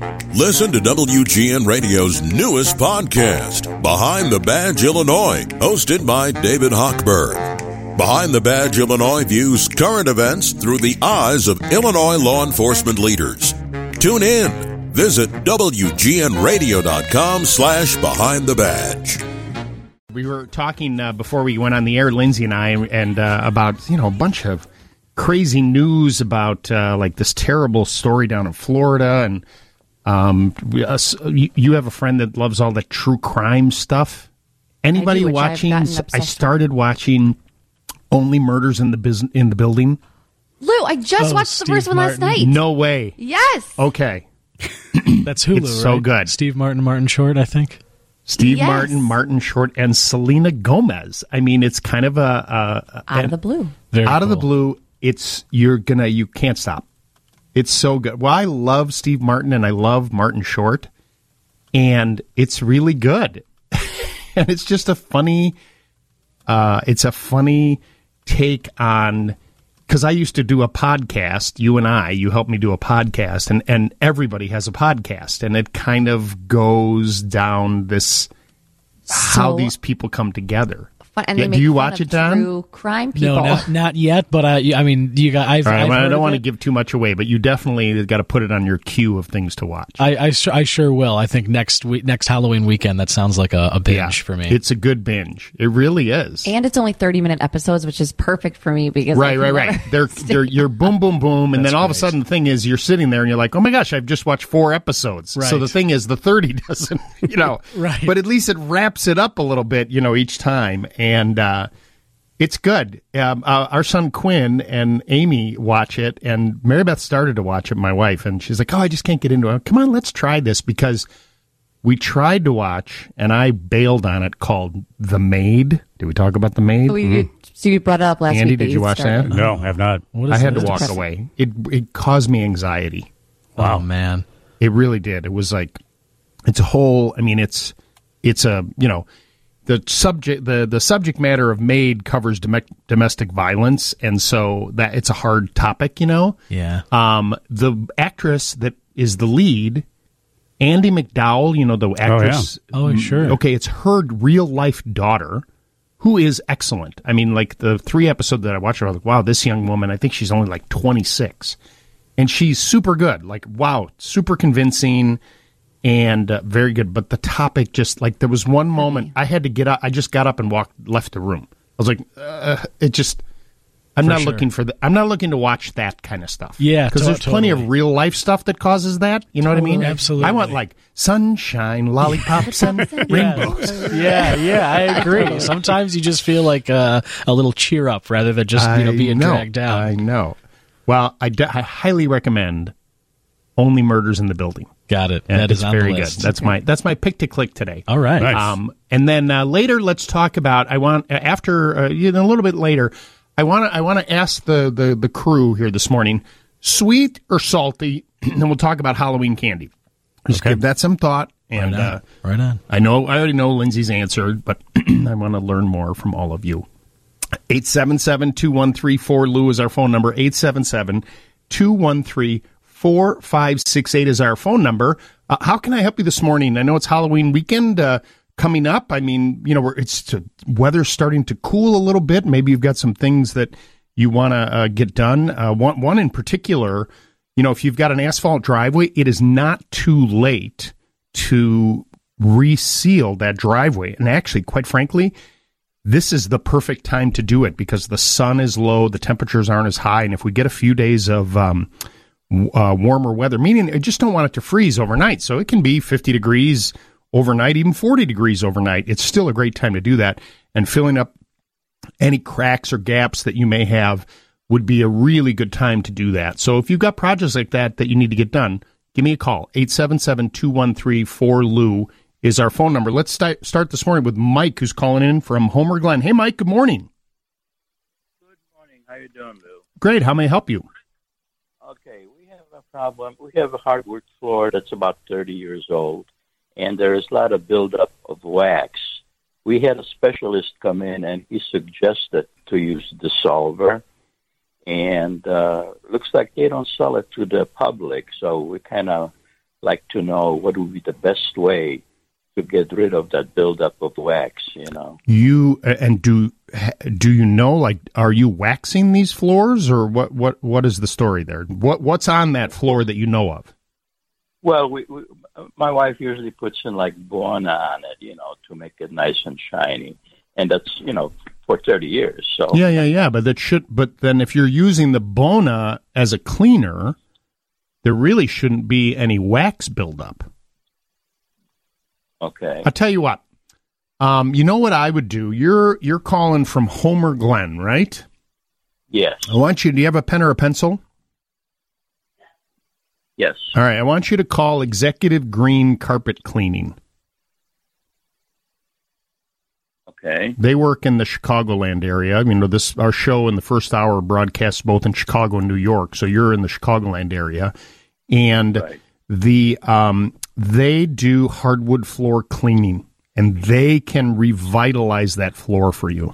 Listen to WGN Radio's newest podcast, Behind the Badge Illinois, hosted by David Hochberg. Behind the Badge Illinois views current events through the eyes of Illinois law enforcement leaders. Tune in. Visit WGNradio.com/Behind the Badge. We were talking before we went on the air, Lindsay and I, and about, a bunch of crazy news about like this terrible story down in Florida. And you have a friend that loves all the true crime stuff. Anybody watching? I started watching Only Murders in the Building. Lou, I just watched the first one last night. No way. Yes. Okay. That's Hulu, it's so right? good. Steve Martin, Martin Short, I think. Steve Martin, Martin Short, and Selena Gomez. I mean, it's kind of out of the blue. Very out cool. of the blue. You can't stop. It's so good. Well, I love Steve Martin and I love Martin Short, and it's really good. And it's just a funny take on, because I used to do a podcast, you helped me do a podcast, and everybody has a podcast, and it kind of goes down this, how these people come together. And they make do you fun watch of it, Don? True crime people. No, not yet, but I mean, you got. I don't want to give too much away, but you definitely got to put it on your queue of things to watch. I sure will. I think next Halloween weekend, that sounds like a binge for me. It's a good binge. It really is. And it's only 30-minute episodes, which is perfect for me because right. You're boom, boom, boom, and then all of a sudden the thing is you're sitting there and you're like, oh my gosh, I've just watched 4 episodes. Right. So the thing is, the 30 doesn't, right. But at least it wraps it up a little bit, each time, and it's good. Our son Quinn and Amy watch it, and Mary Beth started to watch it, my wife, and she's like, oh, I just can't get into it. Come on, let's try this, because we tried to watch, and I bailed on it, called The Maid. Did we talk about The Maid? So you brought it up last Andy, week. did you watch that? No, I have not. I had to walk away. It caused me anxiety. Wow, man. It really did. It was like, it's a whole, I mean, it's a, the subject matter of Maid covers domestic violence, and so that it's a hard topic, Yeah. The actress that is the lead, Andie MacDowell, the actress. Oh, yeah. Oh, sure. Okay, it's her real life daughter, who is excellent. I mean, like the 3 episodes that I watched, I was like, wow, this young woman, I think she's only like 26, and she's super good. Like, wow, super convincing. And very good, but the topic just, like, there was one moment I had to get up. I just got up and left the room. I was like, I'm not looking to watch that kind of stuff. Yeah, because there's plenty of real life stuff that causes that. You know what I mean? Absolutely. I want like sunshine, lollipops, and rainbows. Yeah, I agree. Sometimes you just feel like a little cheer up rather than just being dragged down. I know. Well, I highly recommend Only Murders in the Building. Got it. And that is on very the list. good. That's my pick to click today. All right. Nice. And then later, let's talk about. I want after a little bit later. I want to ask the crew here this morning, sweet or salty, and then we'll talk about Halloween candy. Just give that some thought. And right on. I already know Lindsay's answer, but I want to learn more from all of you. 877-213-4LOU is our phone number. 877-213-4568 is our phone number. How can I help you this morning? I know it's Halloween weekend coming up. I mean, weather's starting to cool a little bit. Maybe you've got some things that you want to get done. One in particular, if you've got an asphalt driveway, it is not too late to reseal that driveway. And actually, quite frankly, this is the perfect time to do it because the sun is low, the temperatures aren't as high, and if we get a few days of warmer weather, meaning I just don't want it to freeze overnight, so it can be 50 degrees overnight, even 40 degrees overnight. It's still a great time to do that, and filling up any cracks or gaps that you may have would be a really good time to do that. So if you've got projects like that you need to get done, give me a call. 877-213-4LOU is our phone number. Let's start this morning with Mike, who's calling in from Homer Glen. Hey, Mike, good morning. Good morning. How you doing, Lou? Great. How may I help you? Okay, we have a problem. We have a hardwood floor that's about 30 years old, and there is a lot of buildup of wax. We had a specialist come in, and he suggested to use Dissolver, and looks like they don't sell it to the public, so we kind of like to know what would be the best way to get rid of that buildup of wax, You and do you know, like, are you waxing these floors, or what is the story there? What's on that floor that you know of? Well, my wife usually puts in like Bona on it, to make it nice and shiny, and that's for 30 years. So yeah, but then if you're using the Bona as a cleaner, there really shouldn't be any wax buildup. Okay. I'll tell you what. You know what I would do? You're calling from Homer Glen, right? Yes. Do you have a pen or a pencil? Yes. All right, I want you to call Executive Green Carpet Cleaning. Okay. They work in the Chicagoland area. Our show in the first hour broadcasts both in Chicago and New York, so you're in the Chicagoland area. And right. They do hardwood floor cleaning, and they can revitalize that floor for you.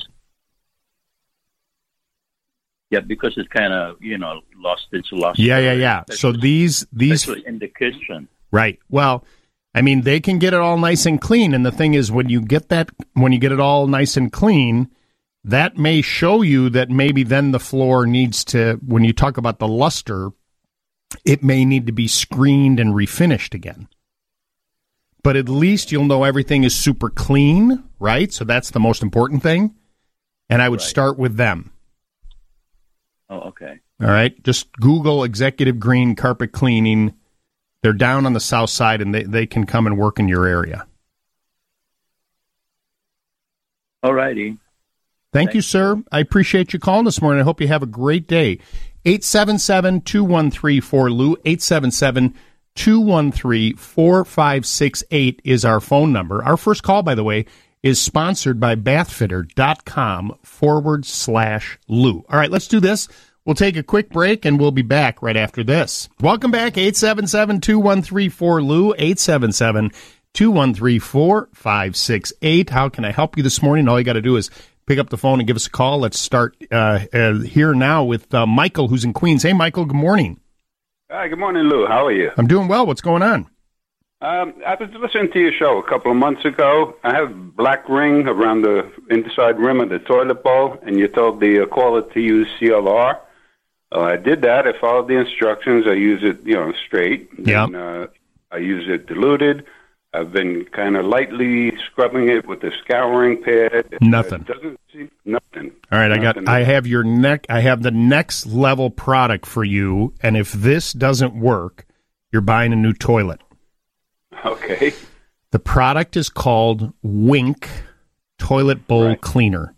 Yeah, because it's kind of, lost its luster. Yeah. So these especially in the kitchen. Right. Well, they can get it all nice and clean, and the thing is, when you get it all nice and clean, that may show you that maybe then the floor needs to, when you talk about the luster, it may need to be screened and refinished again. But at least you'll know everything is super clean, right? So that's the most important thing. And I would start with them. Oh, okay. All right. Just Google Executive Green Carpet Cleaning. They're down on the south side, and they can come and work in your area. All righty. Thank you, sir. I appreciate you calling this morning. I hope you have a great day. 877-213-4LOU, 877-213-4568 is our phone number. Our first call, by the way, is sponsored by bathfitter.com/Lou. All right, let's do this. We'll take a quick break, and we'll be back right after this. Welcome back, 877-213-4LOU, 877-213-4568. How can I help you this morning? All you got to do is pick up the phone and give us a call. Let's start here now with Michael, who's in Queens. Hey, Michael, good morning. Hi, good morning, Lou. How are you? I'm doing well. What's going on? I was listening to your show a couple of months ago. I have black ring around the inside rim of the toilet bowl, and you told the caller to use CLR. I did that. I followed the instructions. I use it, straight. Yeah. I use it diluted. I've been kind of lightly scrubbing it with a scouring pad. Nothing. It doesn't seem nothing. All right, I have the next level product for you, and if this doesn't work, you're buying a new toilet. Okay. The product is called Wink Toilet Bowl Cleaner.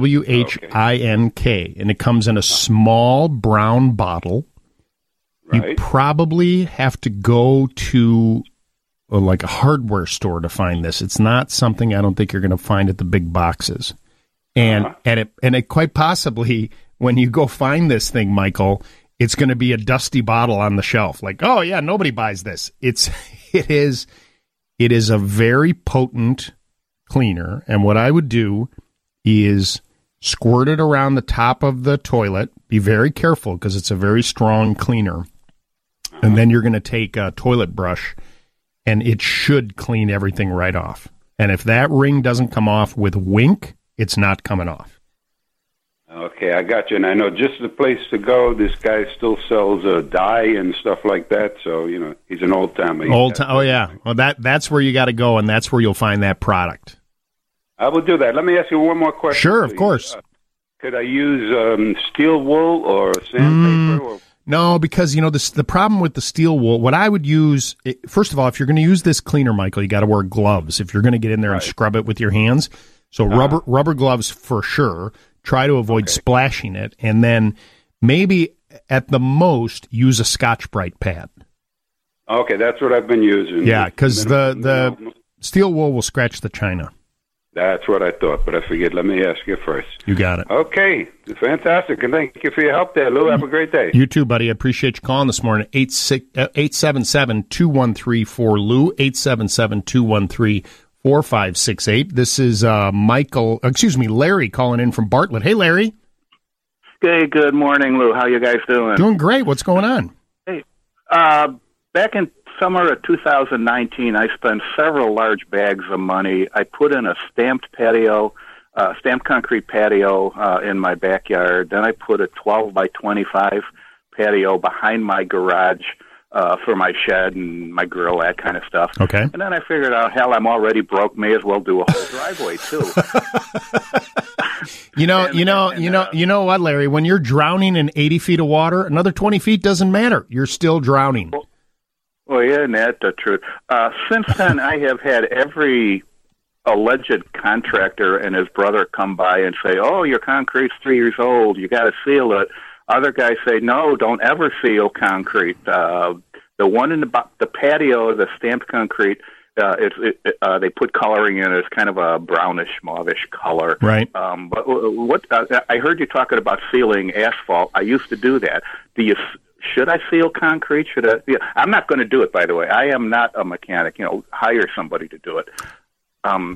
WHINK, and it comes in a small brown bottle. Right. You probably have to go to like a hardware store to find this. It's not something I don't think you're going to find at the big boxes. And it quite possibly, when you go find this thing, Michael, it's going to be a dusty bottle on the shelf. Like, oh yeah, nobody buys this. It is a very potent cleaner, and what I would do is squirt it around the top of the toilet. Be very careful because it's a very strong cleaner. And then you're going to take a toilet brush, and it should clean everything right off. And if that ring doesn't come off with Wink, it's not coming off. Okay, I got you. And I know just the place to go. This guy still sells dye and stuff like that. So, he's an old-timer. Oh, yeah. Well, that's where you got to go, and that's where you'll find that product. I will do that. Let me ask you one more question. Sure, please. Of course. Could I use steel wool or sandpaper? No, because, the problem with the steel wool, what I would use, first of all, if you're going to use this cleaner, Michael, you got to wear gloves if you're going to get in there and scrub it with your hands. So rubber gloves for sure. Try to avoid splashing it. And then maybe at the most use a Scotch-Brite pad. Okay, that's what I've been using. Yeah, because the steel wool will scratch the china. That's what I thought, but I figured let me ask you first. You got it. Okay, fantastic, and thank you for your help there, Lou. Have a great day. You too, buddy. I appreciate you calling this morning. 877-213-4LOU, 877-213-4568. This is Larry calling in from Bartlett. Hey, Larry. Hey, good morning, Lou. How you guys doing? Doing great. What's going on? Hey, back in summer of 2019, I spent several large bags of money. I put in a stamped concrete patio in my backyard. Then I put a 12 by 25 patio behind my garage for my shed and my grill, that kind of stuff. Okay. And then I figured out, hell, I'm already broke. May as well do a whole driveway too. You know what, Larry? When you're drowning in 80 feet of water, another 20 feet doesn't matter. You're still drowning. Well, yeah, and that's the truth. Since then, I have had every alleged contractor and his brother come by and say, "Oh, your concrete's 3 years old. You got to seal it." Other guys say, "No, don't ever seal concrete." The one in the patio, the stamped concrete, they put coloring in it. It's kind of a brownish, mauvish color. Right. But what I heard you talking about sealing asphalt. I used to do that. Should I seal concrete? I'm not going to do it, by the way. I am not a mechanic. Hire somebody to do it. I'm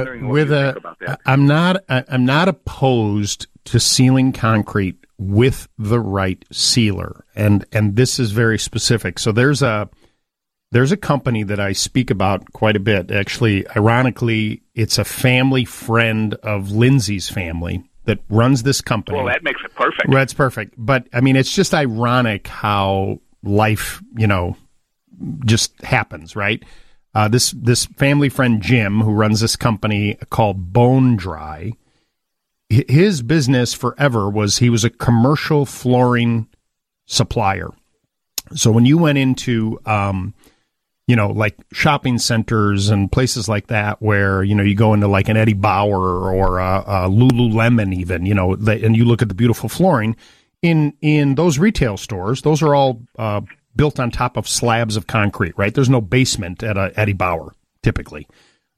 not opposed to sealing concrete with the right sealer, and this is very specific. So there's a company that I speak about quite a bit. Actually, ironically, it's a family friend of Lindsay's family that runs this company. Well, that makes it perfect. That's perfect. But, I mean, it's just ironic how life, just happens, right? This family friend, Jim, who runs this company called Bone Dry, his business forever was he was a commercial flooring supplier. So when you went into like shopping centers and places like that where, you go into like an Eddie Bauer or a Lululemon even, and you look at the beautiful flooring in those retail stores, those are all built on top of slabs of concrete, right? There's no basement at a Eddie Bauer typically,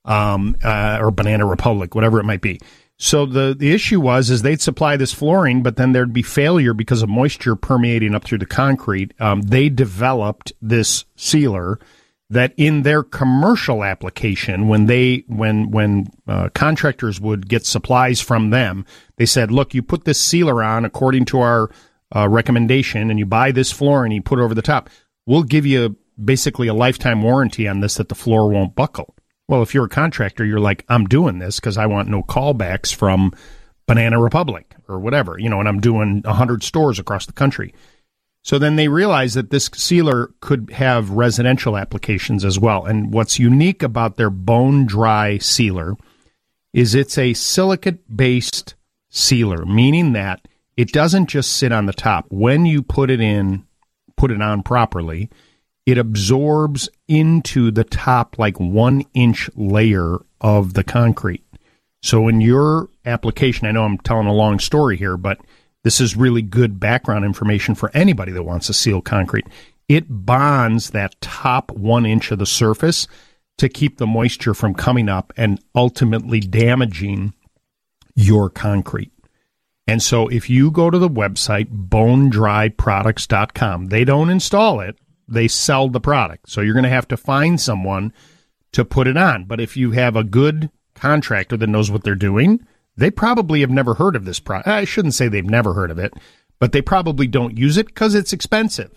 or Banana Republic, whatever it might be. So the issue is they'd supply this flooring, but then there'd be failure because of moisture permeating up through the concrete. They developed this sealer that in their commercial application, when contractors would get supplies from them, they said, look, you put this sealer on according to our recommendation, and you buy this floor and you put it over the top, we'll give you basically a lifetime warranty on this that the floor won't buckle. Well, if you're a contractor, you're like, I'm doing this because I want no callbacks from Banana Republic or whatever, and I'm doing 100 stores across the country. So then they realized that this sealer could have residential applications as well. And what's unique about their Bone Dry sealer is it's a silicate-based sealer, meaning that it doesn't just sit on the top. When you put it on properly, it absorbs into the top like 1-inch layer of the concrete. So in your application, I know I'm telling a long story here, but this is really good background information for anybody that wants to seal concrete. It bonds that top 1 inch of the surface to keep the moisture from coming up and ultimately damaging your concrete. And so if you go to the website, bonedryproducts.com, they don't install it. They sell the product. So you're going to have to find someone to put it on. But if you have a good contractor that knows what they're doing, they probably have never heard of this product. I shouldn't say they've never heard of it, but they probably don't use it because it's expensive.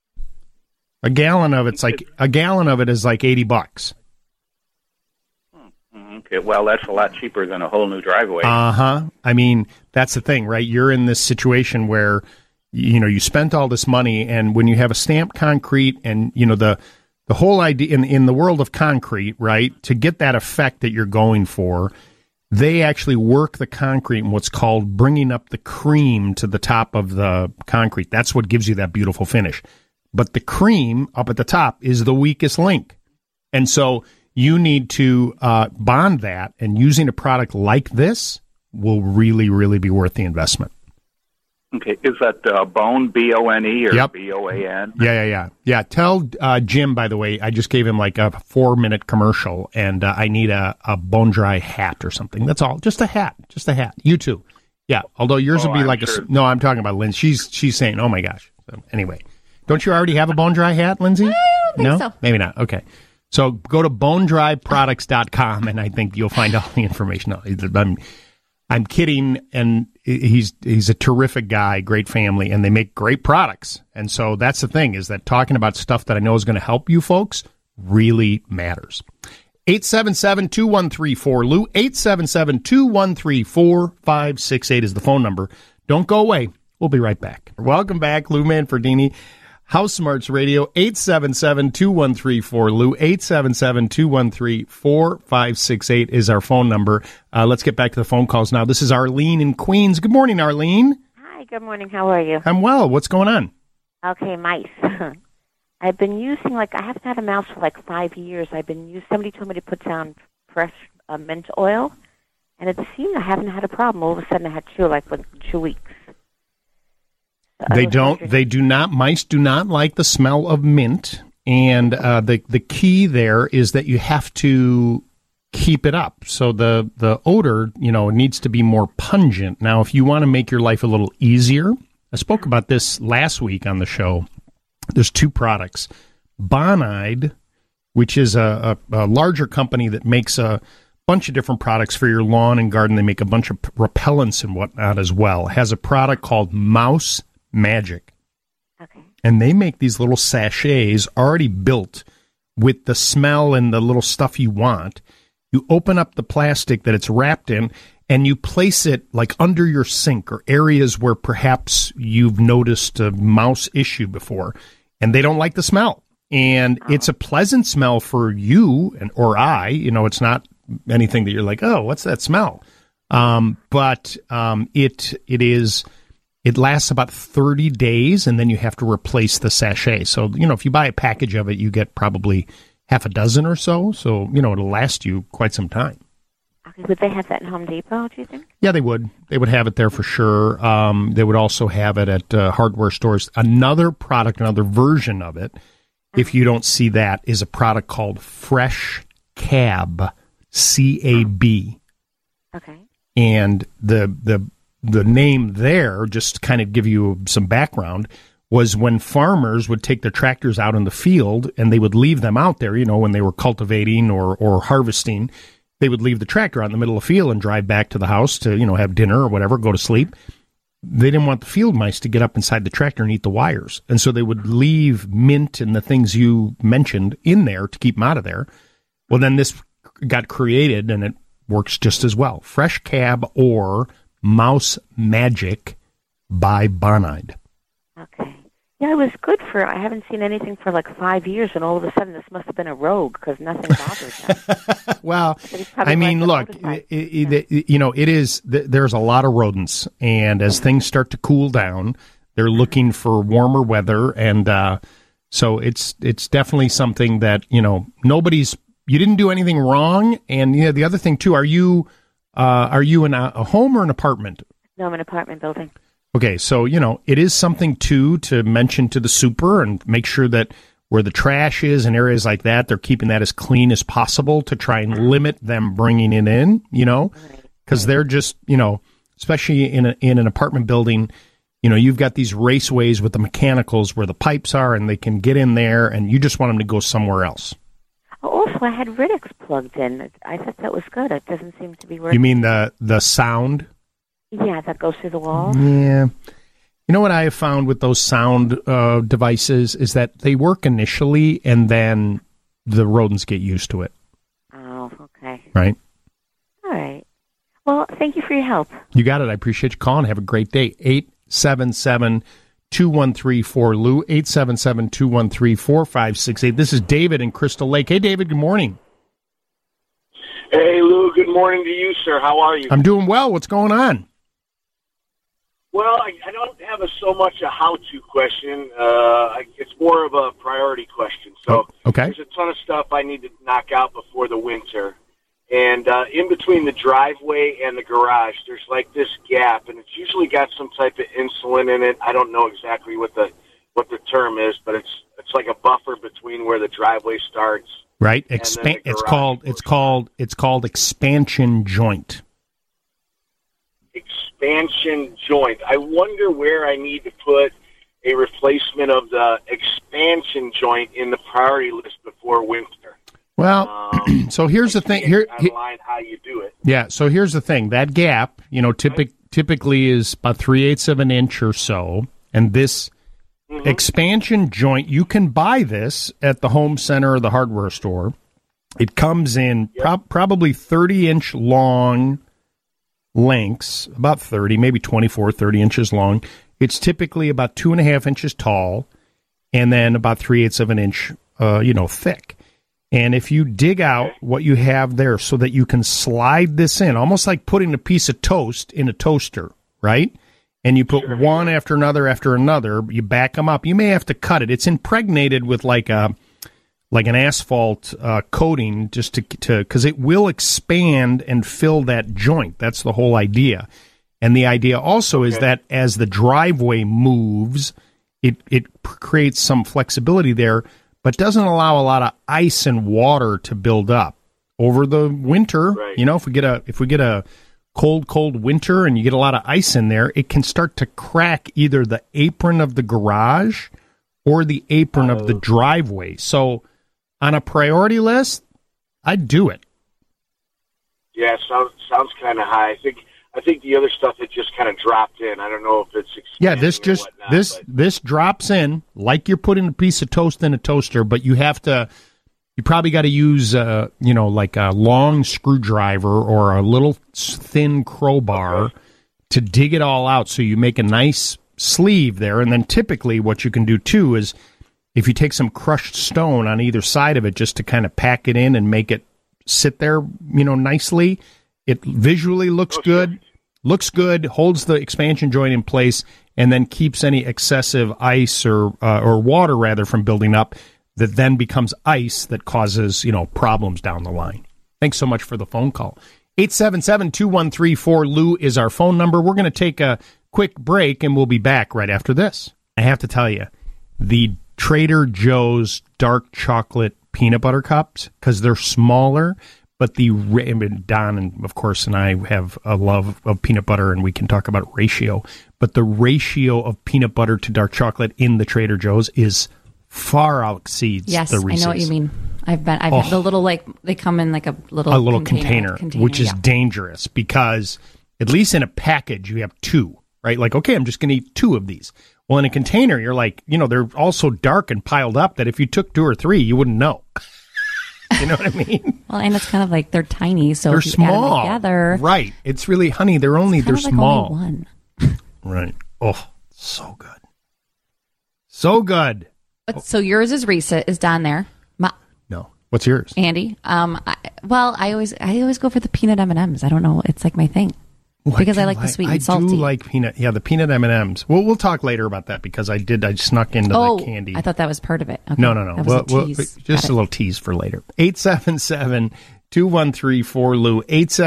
A gallon of it is like $80. Okay, well, that's a lot cheaper than a whole new driveway. I mean, that's the thing, right? You're in this situation where you spent all this money, and when you have a stamped concrete and the whole idea in the world of concrete, right, to get that effect that you're going for, they actually work the concrete in what's called bringing up the cream to the top of the concrete. That's what gives you that beautiful finish. But the cream up at the top is the weakest link. And so you need to bond that, and using a product like this will really, really be worth the investment. Okay, is that Bone, B-O-N-E, or Yep. B-O-A-N? Yeah. Tell Jim, by the way, I just gave him like a 4-minute commercial, and I need a Bone Dry hat or something. That's all. Just a hat. You too. Yeah, although yours would be like sure. No, I'm talking about Lindsay. She's saying, oh my gosh. So anyway, don't you already have a Bone Dry hat, Lindsay? I don't think so. Maybe not. Okay. So go to bonedryproducts.com, and I think you'll find all the information. I'm kidding, and he's a terrific guy, great family, and they make great products. And so that's the thing, is that talking about stuff that I know is going to help you folks really matters. 877-2134-LOU, 877-213-4568 is the phone number. Don't go away. We'll be right back. Welcome back, Lou Manfredini, House Smarts Radio, 877-2134-LOU, 877-213-4568 is our phone number. Let's get back to the phone calls now. This is Arlene in Queens. Good morning, Arlene. Hi, good morning. How are you? I'm well. What's going on? Okay, mice. I've been using, I haven't had a mouse for 5 years. Somebody told me to put down fresh mint oil, and it seemed I haven't had a problem. All of a sudden I had two, within 2 weeks. Mice do not like the smell of mint, and the key there is that you have to keep it up. So the odor, needs to be more pungent. Now, if you want to make your life a little easier, I spoke about this last week on the show. There's two products. Bonide, which is a larger company that makes a bunch of different products for your lawn and garden. They make a bunch of repellents and whatnot as well. Has a product called Mouse Magic. Okay. And they make these little sachets already built with the smell and the little stuff you want. You open up the plastic that it's wrapped in, and you place it under your sink or areas where perhaps you've noticed a mouse issue before, and they don't like the smell. And it's a pleasant smell for you or I. It's not anything that you're like, oh, what's that smell? But it lasts about 30 days, and then you have to replace the sachet. So, if you buy a package of it, you get probably half a dozen or so. So, it'll last you quite some time. Okay, would they have that in Home Depot, do you think? Yeah, they would. They would have it there for sure. They would also have it at hardware stores. Another version of it, if you don't see that, is a product called Fresh Cab, C-A-B. Okay. And the name there, just to kind of give you some background, was when farmers would take their tractors out in the field and they would leave them out there, when they were cultivating or harvesting. They would leave the tractor out in the middle of the field and drive back to the house to, have dinner or whatever, go to sleep. They didn't want the field mice to get up inside the tractor and eat the wires. And so they would leave mint and the things you mentioned in there to keep them out of there. Well, then this got created, and it works just as well. Fresh Cab or Mouse Magic by Bonide. Okay. Yeah, it was good I haven't seen anything for 5 years, and all of a sudden this must have been a rogue because nothing bothered them. Well, I mean, look, it is, there's a lot of rodents, and as things start to cool down, they're looking for warmer weather, and so it's definitely something that, you didn't do anything wrong, and the other thing, too, are you in a home or an apartment? No, I'm in an apartment building. Okay, so, it is something, too, to mention to the super and make sure that where the trash is and areas like that, they're keeping that as clean as possible to try and limit them bringing it in, because they're just, especially in an apartment building, you've got these raceways with the mechanicals where the pipes are, and they can get in there, and you just want them to go somewhere else. Also, I had Ridix plugged in. I thought that was good. It doesn't seem to be working. You mean the sound? Yeah, that goes through the wall. Yeah. You know what I have found with those sound devices is that they work initially, and then the rodents get used to it. Oh, okay. Right? All right. Well, thank you for your help. You got it. I appreciate you calling. Have a great day. 877-213-4LOU, 877-213-4568. This is David in Crystal Lake. Hey, David, good morning. Hey, Lou, good morning to you, sir. How are you? I'm doing well. What's going on? Well, I don't have so much a how-to question. It's more of a priority question. So There's a ton of stuff I need to knock out before the winter. And in between the driveway and the garage, there's this gap, and it's usually got some type of insulin in it. I don't know exactly what the term is, but it's like a buffer between where the driveway starts. Right. It's called expansion joint. Expansion joint. I wonder where I need to put a replacement of the expansion joint in the priority list before winter. Well, so here's the thing. Online how you do it. Yeah. So here's the thing. That gap, typically is about 3/8 of an inch or so. And this expansion joint, you can buy this at the home center or the hardware store. It comes in probably 30-inch long lengths, about 30, maybe 24, 30 inches long. It's typically about 2.5 inches tall and then about 3/8 of an inch, thick. And if you dig out what you have there so that you can slide this in, almost like putting a piece of toast in a toaster, right? And you put one after another, you back them up. You may have to cut it. It's impregnated with like an asphalt coating just to because it will expand and fill that joint. That's the whole idea. And the idea also is that as the driveway moves, it creates some flexibility there, but doesn't allow a lot of ice and water to build up over the winter. Right. If we get a cold winter and you get a lot of ice in there, it can start to crack either the apron of the garage or the apron of the driveway. So on a priority list, I'd do it. Yeah, sounds kind of high. I think the other stuff had just kind of dropped in. I don't know if it's this drops in like you're putting a piece of toast in a toaster, but you probably got to use like a long screwdriver or a little thin crowbar to dig it all out. So you make a nice sleeve there, and then typically what you can do too is if you take some crushed stone on either side of it just to kind of pack it in and make it sit there, nicely. It visually looks good. Looks good, holds the expansion joint in place, and then keeps any excessive ice or water, rather, from building up that then becomes ice that causes, problems down the line. Thanks so much for the phone call. 877-213-4LOU is our phone number. We're going to take a quick break, and we'll be back right after this. I have to tell you, the Trader Joe's dark chocolate peanut butter cups, because they're smaller, but Don and of course and I have a love of peanut butter, and we can talk about ratio. But the ratio of peanut butter to dark chocolate in the Trader Joe's is far exceeds the Reese's. Yes, I know what you mean. I've had the little they come in like a little container, which is dangerous because at least in a package you have two, right? Like, okay, I'm just going to eat two of these. Well, in a container, you're like, they're all so dark and piled up that if you took 2 or 3, you wouldn't know. You know what I mean? Well, and it's kind of like they're tiny, so they're if you small. Add them together, right? It's really, honey. They're small. Only one. Right. Oh, so good, so good. But so yours is is down there. No, what's yours, Andy? I always go for the peanut M&Ms. I don't know. It's like my thing. Because I like the sweet and salty. I do like peanut. Yeah, the peanut M&Ms. We'll talk later about that because I snuck into the candy. I thought that was part of it. Okay. No. That was a tease. Just a little tease for later. 877-213-4LOU.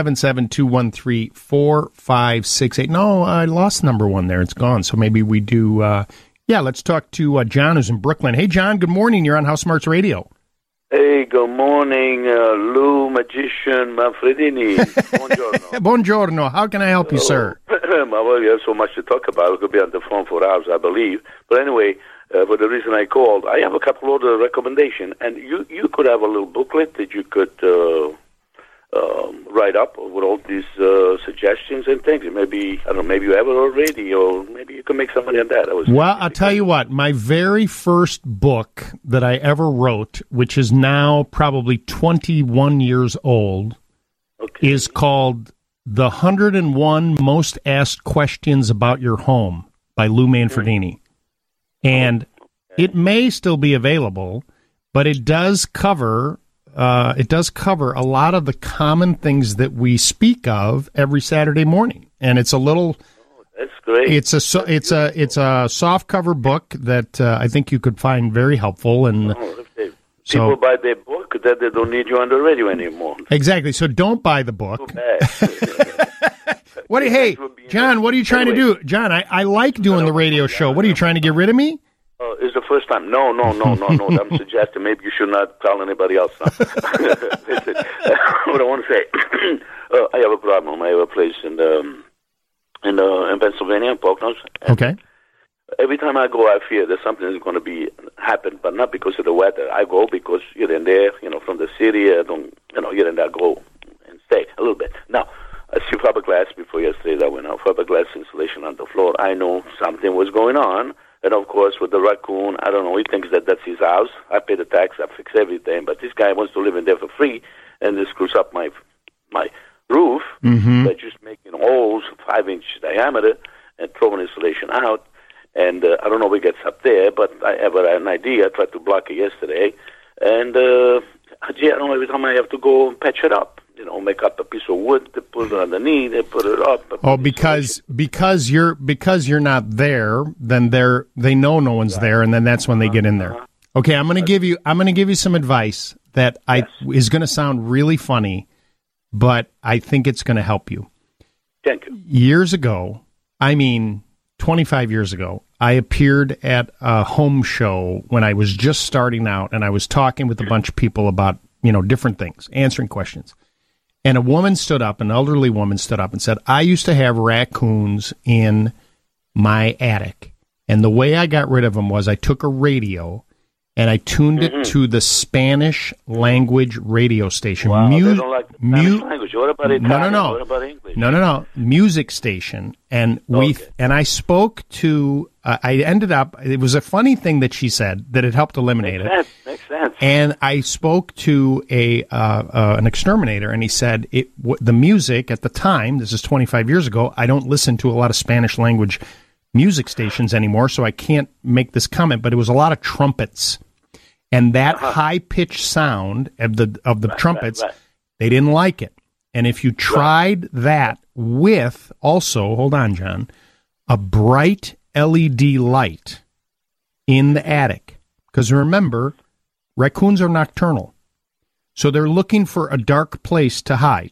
877-213-4568. No, I lost number one there. It's gone. So maybe we do. Let's talk to John, who's in Brooklyn. Hey, John. Good morning. You're on House Smarts Radio. Hey, good morning, Lou Magician Manfredini. Buongiorno. Buongiorno. How can I help you, sir? Well, you have so much to talk about. We could be on the phone for hours, I believe. But anyway, for the reason I called, I have a couple of other recommendations. And you could have a little booklet that you could write up with all these suggestions and things. Maybe, I don't know, maybe you have it already, or maybe you can make some money on that. I'll tell you what, my very first book that I ever wrote, which is now probably 21 years old, is called The 101 Most Asked Questions About Your Home by Lou Manfredini. And it may still be available, but it does cover a lot of the common things that we speak of every Saturday morning, and it's a little. That's great. It's a soft cover book that I think you could find very helpful. And people buy their book, that they don't need you on the radio anymore. Exactly. So don't buy the book. Hey, John, what are you trying to do? John, I like doing the radio show. What are you trying to get rid of me? It's the first time. No. I'm suggesting maybe you should not tell anybody else. Listen, what I want to say, I have a problem. I have a place in Pennsylvania, in Poconos. Okay. Every time I go, I fear that something is going to happen, but not because of the weather. I go because here and there, from the city. I don't, here and there, go and stay a little bit. Now, as you probably asked before yesterday, that went out. fiberglass insulation on the floor. I know something was going on. And, of course, with the raccoon, I don't know, he thinks that that's his house. I pay the tax, I fix everything. But this guy wants to live in there for free, and this screws up my roof by just making holes 5-inch diameter and throwing insulation out. And I don't know what gets up there, but I have an idea. I tried to block it yesterday. And I don't know, every time I have to go and patch it up. Make up a piece of wood to put it underneath and put it up. Because you're not there, then they know no one's there, and then that's when they get in there. Okay, I'm going to give you some advice that is going to sound really funny, but I think it's going to help you. Thank you. Years ago, 25 years ago, I appeared at a home show when I was just starting out, and I was talking with a bunch of people about different things, answering questions. And an elderly woman stood up and said, I used to have raccoons in my attic. And the way I got rid of them was I took a radio and I tuned it to the Spanish language radio station. Wow, they don't like the Spanish language. What about Italian? What about English? No. Music station. And I spoke to, I ended up, it was a funny thing that she said that it helped eliminate it. Makes sense. And I spoke to an exterminator, and he said the music at the time, this is 25 years ago, I don't listen to a lot of Spanish language music stations anymore, so I can't make this comment, but it was a lot of trumpets. And that high-pitched sound of the trumpets, they didn't like it. And if you tried that with also, hold on, John, a bright LED light in the attic, because remember, raccoons are nocturnal, so they're looking for a dark place to hide.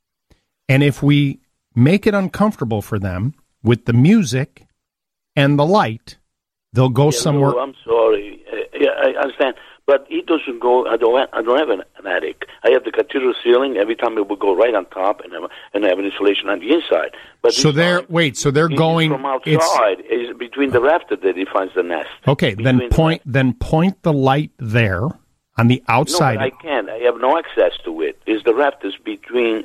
And if we make it uncomfortable for them with the music and the light, they'll go somewhere. No, I'm sorry. I understand. But he doesn't go. I don't have an attic. I have the cathedral ceiling. Every time it will go right on top, and I have an insulation on the inside. But so they're going from outside. It's between the rafter that he finds the nest. Okay, then point the light there on the outside. No, but I can't. I have no access to it. It's the rafters between.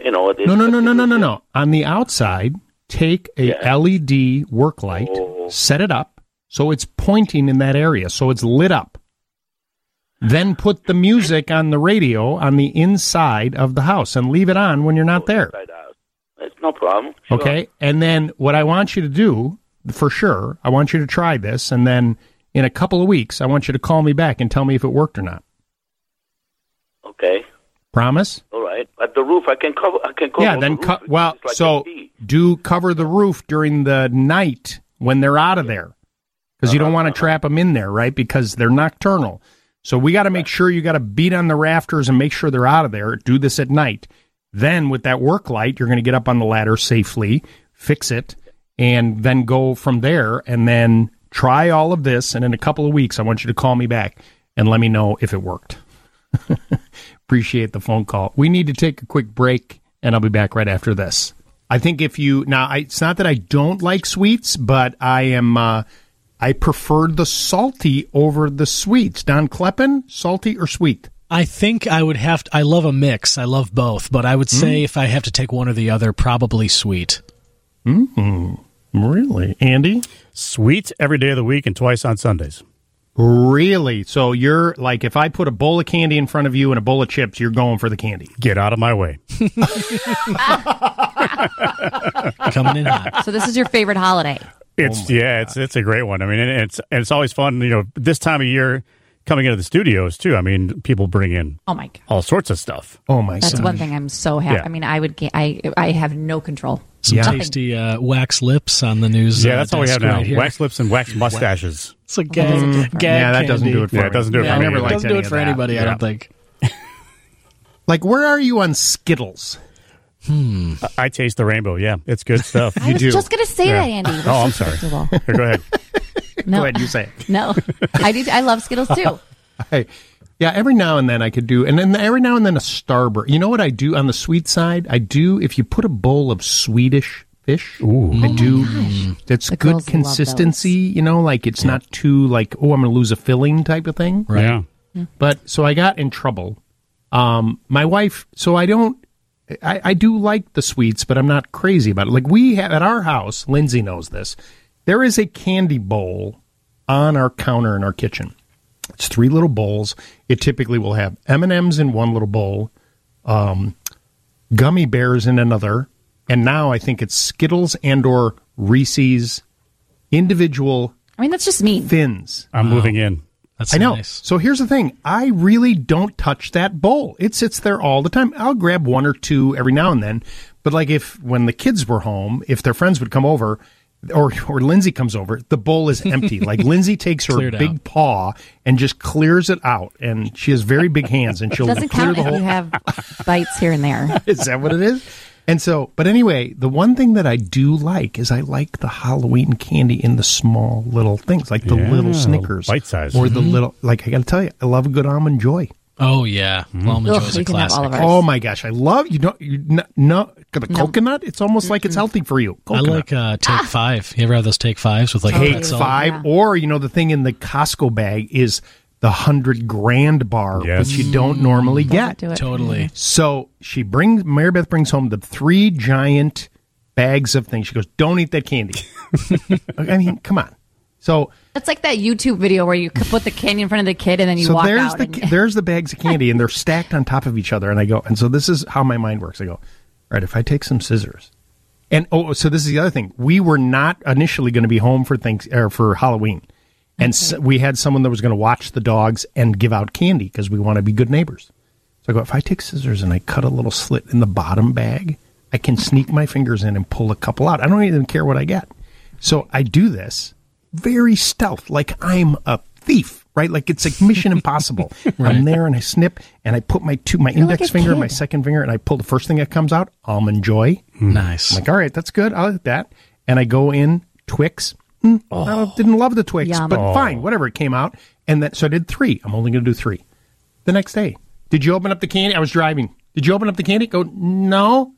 No. On the outside, take a LED work light, set it up so it's pointing in that area, so it's lit up. Then put the music on the radio on the inside of the house and leave it on when you're not there. It's no problem. Sure. Okay, and then what I want you to do, for sure, I want you to try this, and then in a couple of weeks, I want you to call me back and tell me if it worked or not. Okay. Promise? All right. But the roof, I can cover. Yeah, then cover the roof during the night when they're out of there, because you don't want to trap them in there, right? Because they're nocturnal. So we got to make sure you got to beat on the rafters and make sure they're out of there. Do this at night. Then with that work light, you're going to get up on the ladder safely, fix it, and then go from there, and then try all of this. And in a couple of weeks, I want you to call me back and let me know if it worked. Appreciate the phone call. We need to take a quick break, and I'll be back right after this. I think it's not that I don't like sweets, but I preferred the salty over the sweets. Don Kleppen, salty or sweet? I think I would have to. I love a mix. I love both, but I would say if I have to take one or the other, probably sweet. Really? Andy? Sweet every day of the week and twice on Sundays. Really? So you're like, if I put a bowl of candy in front of you and a bowl of chips, you're going for the candy. Get out of my way. Coming in hot. So this is your favorite holiday? It's a great one. I mean, it's always fun, this time of year coming into the studios too. I mean, people bring in all sorts of stuff. That's one thing I'm so happy. Yeah. I mean, I have no control. Some tasty wax lips on the news. Yeah, that's all we have now. Right, wax lips and wax mustaches. It's a gag. Yeah, that doesn't do it for me. It doesn't do it for me. It doesn't do it for anybody, I don't think. Like, where are you on Skittles? I taste the rainbow. Yeah, it's good stuff. I was just going to say that, Andy. Oh, I'm sorry. Here, go ahead. No. Go ahead, you say it. No, I do. I love Skittles too. Every now and then I could do, and then every now and then a Starburst. You know what I do on the sweet side? I do, if you put a bowl of Swedish fish, I do. That's the good consistency. Like it's not too like, I'm going to lose a filling type of thing. Right. Yeah. But so I got in trouble. My wife. So I don't. I do like the sweets, but I'm not crazy about it. Like we have at our house, Lindsay knows this, there is a candy bowl on our counter in our kitchen. It's 3 little bowls. It typically will have M&Ms in one little bowl, gummy bears in another, and now I think it's Skittles and or Reese's individual. I mean, that's just mean. Thins. I'm moving in. That's I know. Nice. So here's the thing. I really don't touch that bowl. It sits there all the time. I'll grab 1 or 2 every now and then. But like when the kids were home, if their friends would come over or Lindsay comes over, the bowl is empty. Like Lindsay takes her big paw and just clears it out. And she has very big hands and she'll doesn't clear count the if whole. you have bites here and there. Is that what it is? And so, but anyway, the one thing that I do like is I like the Halloween candy in the small little things, like the little Snickers. Bite size. Or the little, like I got to tell you, I love a good Almond Joy. Oh, yeah. Almond Joy is a classic. Oh, my gosh. I love, the coconut. It's almost like it's healthy for you. Coconut. I like Take 5. You ever have those Take 5s with like Take 5? Or, the thing in the Costco bag is the 100 grand bar, which you don't normally get. Totally. So Mary Beth brings home the 3 giant bags of things. She goes, don't eat that candy. I mean, come on. So it's like that YouTube video where you put the candy in front of the kid and then you walk out. There's the bags of candy and they're stacked on top of each other. And I go, and so this is how my mind works. I go, all right, if I take some scissors, and so this is the other thing. We were not initially going to be home for Halloween. And so we had someone that was going to watch the dogs and give out candy because we want to be good neighbors. So I go, if I take scissors and I cut a little slit in the bottom bag, I can sneak my fingers in and pull a couple out. I don't even care what I get. So I do this very stealth, like I'm a thief, right? Like it's like Mission Impossible. Right. I'm there and I snip and I put my index finger and my second finger and I pull the first thing that comes out, Almond Joy. Nice. I'm like, all right, that's good. I'll eat that. And I go in, Twix. I didn't love the Twix, but fine, whatever. It came out, and so I did 3. I'm only going to do 3. The next day, did you open up the candy? I was driving. Did you open up the candy? Go, no.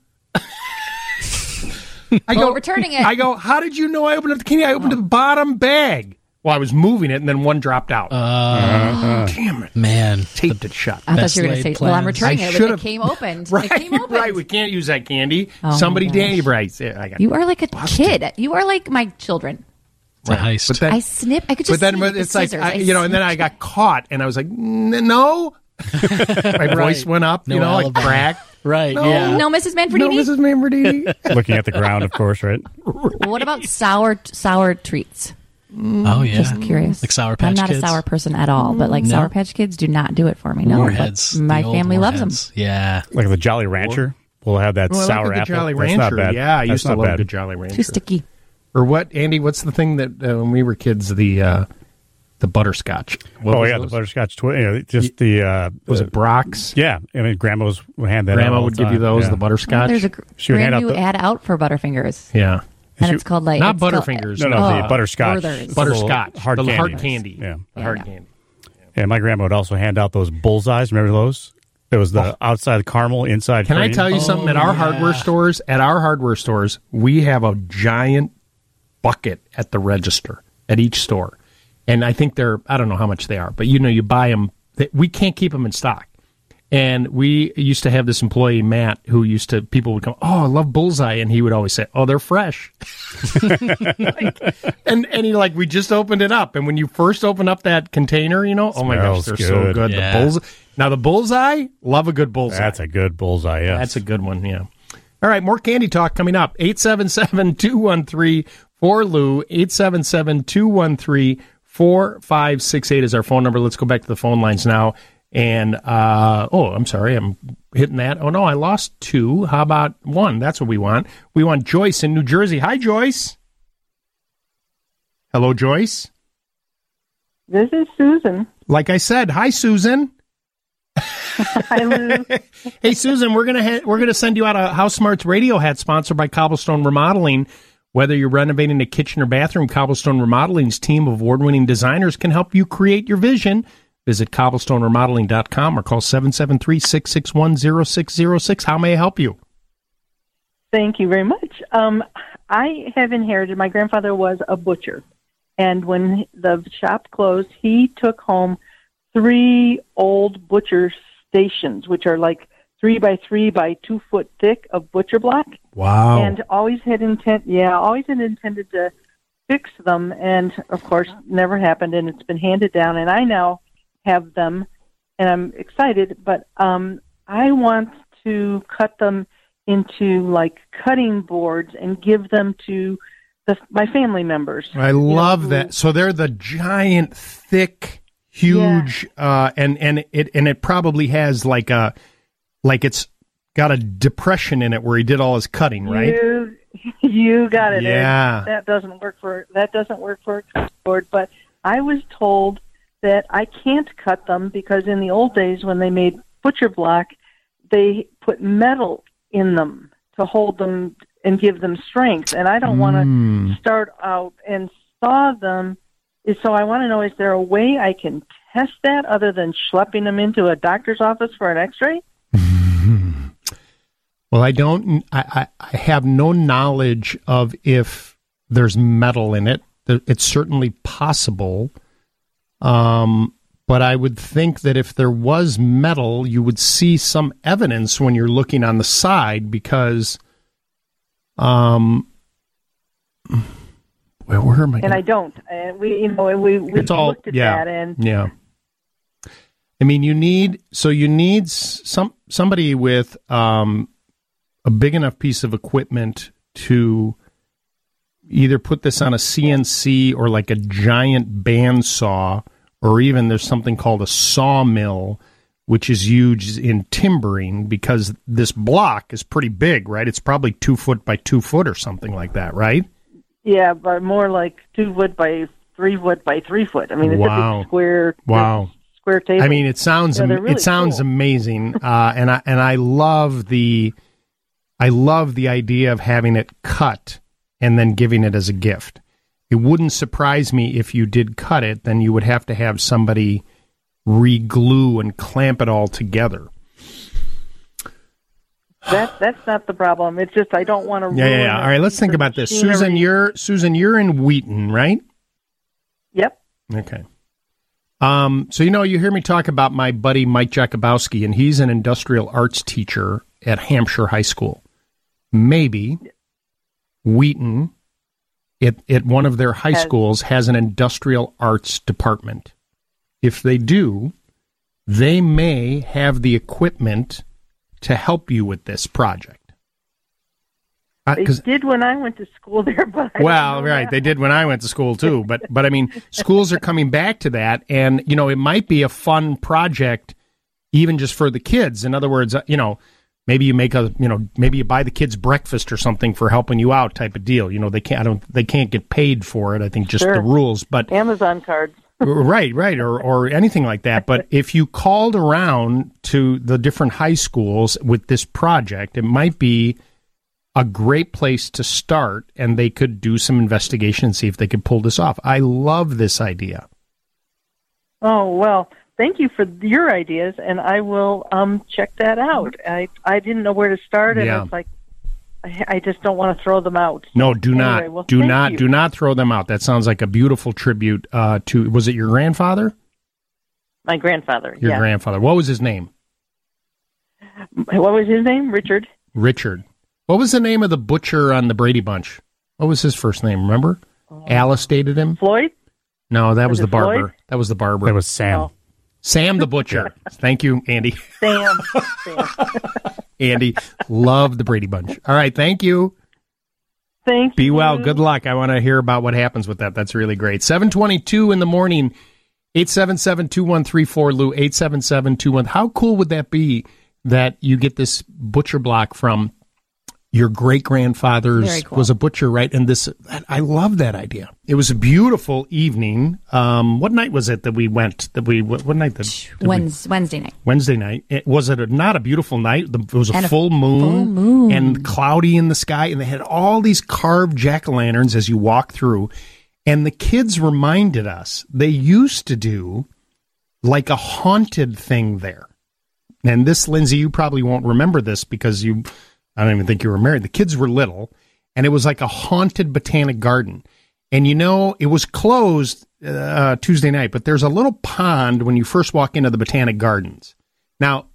Returning it. I go, how did you know I opened up the candy? I opened the bottom bag. Well, I was moving it, and then one dropped out. Damn it. Man. Taped it shut. I thought you were going to say, well, I'm returning it, but it came opened. Right, it came opened. Right, we can't use that candy. Somebody, Danny Bright. You are like a kid. You are like my children. It's a heist. But then, I snip. I could just. But then it's like and then I got caught, and I was like, no. My voice went up, like crack. Right. No, yeah. No, Mrs. Manfredini. No, Mrs. Manfredini. Looking at the ground, of course, right? Well, what about sour treats? Oh yeah. Just curious. Like Sour Patch Kids. I'm not a sour person at all, but like Sour Patch Kids do not do it for me. No, Warheads. my family loves them. Yeah. Like the Jolly Rancher. We'll have that sour apple. Jolly That's Rancher. not bad. Yeah, I used to love bad. the Jolly Rancher. Too sticky. Or what, Andy? What's the thing that when we were kids, the butterscotch? The butterscotch. Just the was it Brock's? Yeah, I mean, Grandma's would hand that. Grandma out would give you those, the butterscotch. There's a brand new ad out for Butterfingers. Yeah, and it's called like not Butterfingers. No, the butterscotch. Butterscotch, hard the candy. hard candy. Yeah, the hard candy. And my grandma would also hand out those bullseyes. Remember those? It was the outside caramel, inside Can cream. I tell you something? At our hardware stores, we have a giant bucket at the register at each store. And I think I don't know how much they are, but you buy them. We can't keep them in stock. And we used to have this employee, Matt, people would come, oh, I love Bullseye. And he would always say, oh, they're fresh. and we just opened it up. And when you first open up that container, oh my gosh, they're so good. Yeah. The Bullseye, love a good Bullseye. That's a good Bullseye, yeah. That's a good one, yeah. All right, more candy talk coming up. 877-213-4Lou, 877-213-4568 is our phone number. Let's go back to the phone lines now. And, I'm sorry, I'm hitting that. Oh, no, I lost 2. How about 1? That's what we want. We want Joyce in New Jersey. Hi, Joyce. Hello, Joyce. This is Susan. Like I said, hi, Susan. Hi, Lou. Hey, Susan, we're gonna send you out a House Smarts radio hat sponsored by Cobblestone Remodeling. Whether you're renovating a kitchen or bathroom, Cobblestone Remodeling's team of award-winning designers can help you create your vision. Visit cobblestoneremodeling.com or call 773-661-0606. How may I help you? Thank you very much. I have inherited, my grandfather was a butcher, and when the shop closed, he took home 3 old butcher stations, which are like 3 by 3 by 2 foot thick of butcher block. Wow. And always had intended to fix them, and of course never happened, and it's been handed down, and I now have them, and I'm excited, but I want to cut them into like cutting boards and give them to my family members. I love that. So they're the giant, thick, huge, and it probably has like it's got a depression in it where he did all his cutting, right? You got it. Yeah. That doesn't work for a cut board, but I was told that I can't cut them because in the old days when they made butcher block, they put metal in them to hold them and give them strength, and I don't want to start out and saw them. So I want to know, is there a way I can test that other than schlepping them into a doctor's office for an x-ray? Well, I have no knowledge of if there's metal in it. It's certainly possible. But I would think that if there was metal, you would see some evidence when you're looking on the side because, where am I? And I don't. We looked at that, and yeah. I mean, you need somebody with a big enough piece of equipment to either put this on a CNC or like a giant bandsaw, or even there's something called a sawmill, which is used in timbering because this block is pretty big, right? It's probably 2 foot by 2 foot or something like that, right? Yeah, but more like 2 foot by 3 foot by 3 foot. I mean, it's a big square. Wow. Square table. I mean, it sounds really cool. Amazing, and I love the idea of having it cut and then giving it as a gift. It wouldn't surprise me if you did cut it, then you would have to have somebody re-glue and clamp it all together. That's not the problem. It's just I don't want to ruin Yeah. All right, let's think about this. Susan, you're in Wheaton, right? Yep. Okay. So, you hear me talk about my buddy Mike Jakubowski, and he's an industrial arts teacher at Hampshire High School. Maybe Wheaton, at one of their high schools, has an industrial arts department. If they do, they may have the equipment to help you with this project. They did when I went to school there, but they did when I went to school too. But I mean, schools are coming back to that, and it might be a fun project, even just for the kids. In other words, maybe you maybe you buy the kids breakfast or something for helping you out, type of deal. They can't get paid for it. I think just the rules, but Amazon cards. Right, or anything like that. But if you called around to the different high schools with this project, it might be a great place to start, and they could do some investigation and see if they could pull this off. I love this idea. Oh, well, thank you for your ideas, and I will check that out. I didn't know where to start, and it's like, I just don't want to throw them out. No, do not throw them out. That sounds like a beautiful tribute to, was it your grandfather? My grandfather, Your grandfather. What was his name? What was his name? Richard. What was the name of the butcher on the Brady Bunch? What was his first name, remember? Alice dated him? Floyd? No, that was the barber. Floyd? That was the barber. That was Sam. Oh. Sam the butcher. Thank you, Andy. Sam. Andy, love the Brady Bunch. All right, thank you. Thank you. Be well. Good luck. I want to hear about what happens with that. That's really great. 7:22 in the morning, 877-2134-LOU, 877-21. How cool would that be that you get this butcher block from your great-grandfather's was a butcher, right? And I love that idea. It was a beautiful evening. What night was it that we went? What night? Wednesday night. Wednesday night. Was it not a beautiful night? It was a full moon and cloudy in the sky, and they had all these carved jack-o'-lanterns as you walk through. And the kids reminded us they used to do like a haunted thing there. And this, Lindsay, you probably won't remember this because I don't even think you were married. The kids were little, and it was like a haunted botanic garden. And it was closed Tuesday night, but there's a little pond when you first walk into the botanic gardens. Now,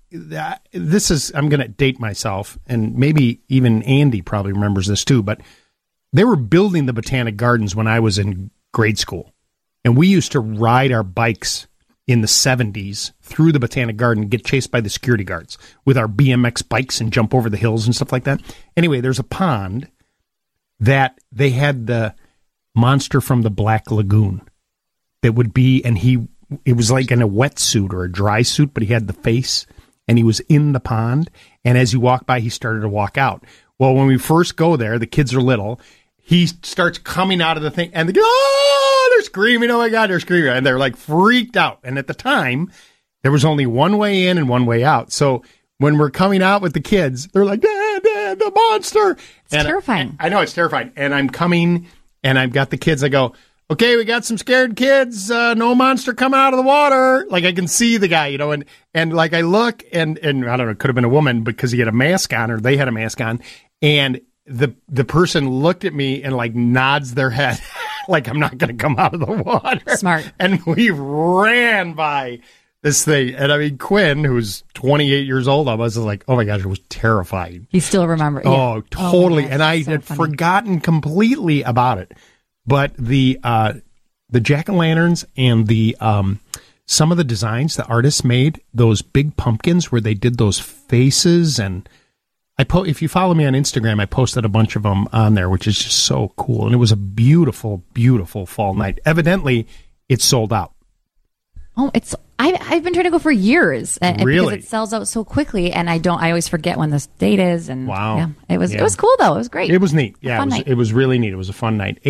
this is, I'm going to date myself, and maybe even Andy probably remembers this too, but they were building the Botanic Gardens when I was in grade school. And we used to ride our bikes in the 70s through the Botanic Garden, get chased by the security guards with our BMX bikes and jump over the hills and stuff like that. Anyway, there's a pond that they had the monster from the Black Lagoon that would be, and it was like in a wetsuit or a dry suit, but he had the face, and he was in the pond. And as you walk by, he started to walk out. Well, when we first go there, the kids are little. He starts coming out of the thing, and they're screaming, oh my God, they're screaming. And they're like freaked out. And at the time, there was only one way in and one way out. So when we're coming out with the kids, they're like, Dad, the monster. It's terrifying. I know, it's terrifying. And I'm coming, and I've got the kids. I go, okay, we got some scared kids. No monster coming out of the water. Like, I can see the guy, and like I look, and I don't know, it could have been a woman because he had a mask on, or they had a mask on. And the person looked at me and like nods their head like I'm not going to come out of the water. Smart. And we ran by this thing. And I mean, Quinn, who's 28 years old, I was like, oh my gosh, it was terrifying. He still remembers. Oh, yeah. totally. Gosh, and I had forgotten completely about it. But the jack-o'-lanterns and the some of the designs the artists made, those big pumpkins where they did those faces, and if you follow me on Instagram, I posted a bunch of them on there, which is just so cool. And it was a beautiful, beautiful fall night. Evidently, it's sold out. Oh, I've been trying to go for years. Really? Because it sells out so quickly, and I always forget when this date is. And wow. Yeah, it was cool though. It was great. It was neat. Yeah, it was really neat. It was a fun night.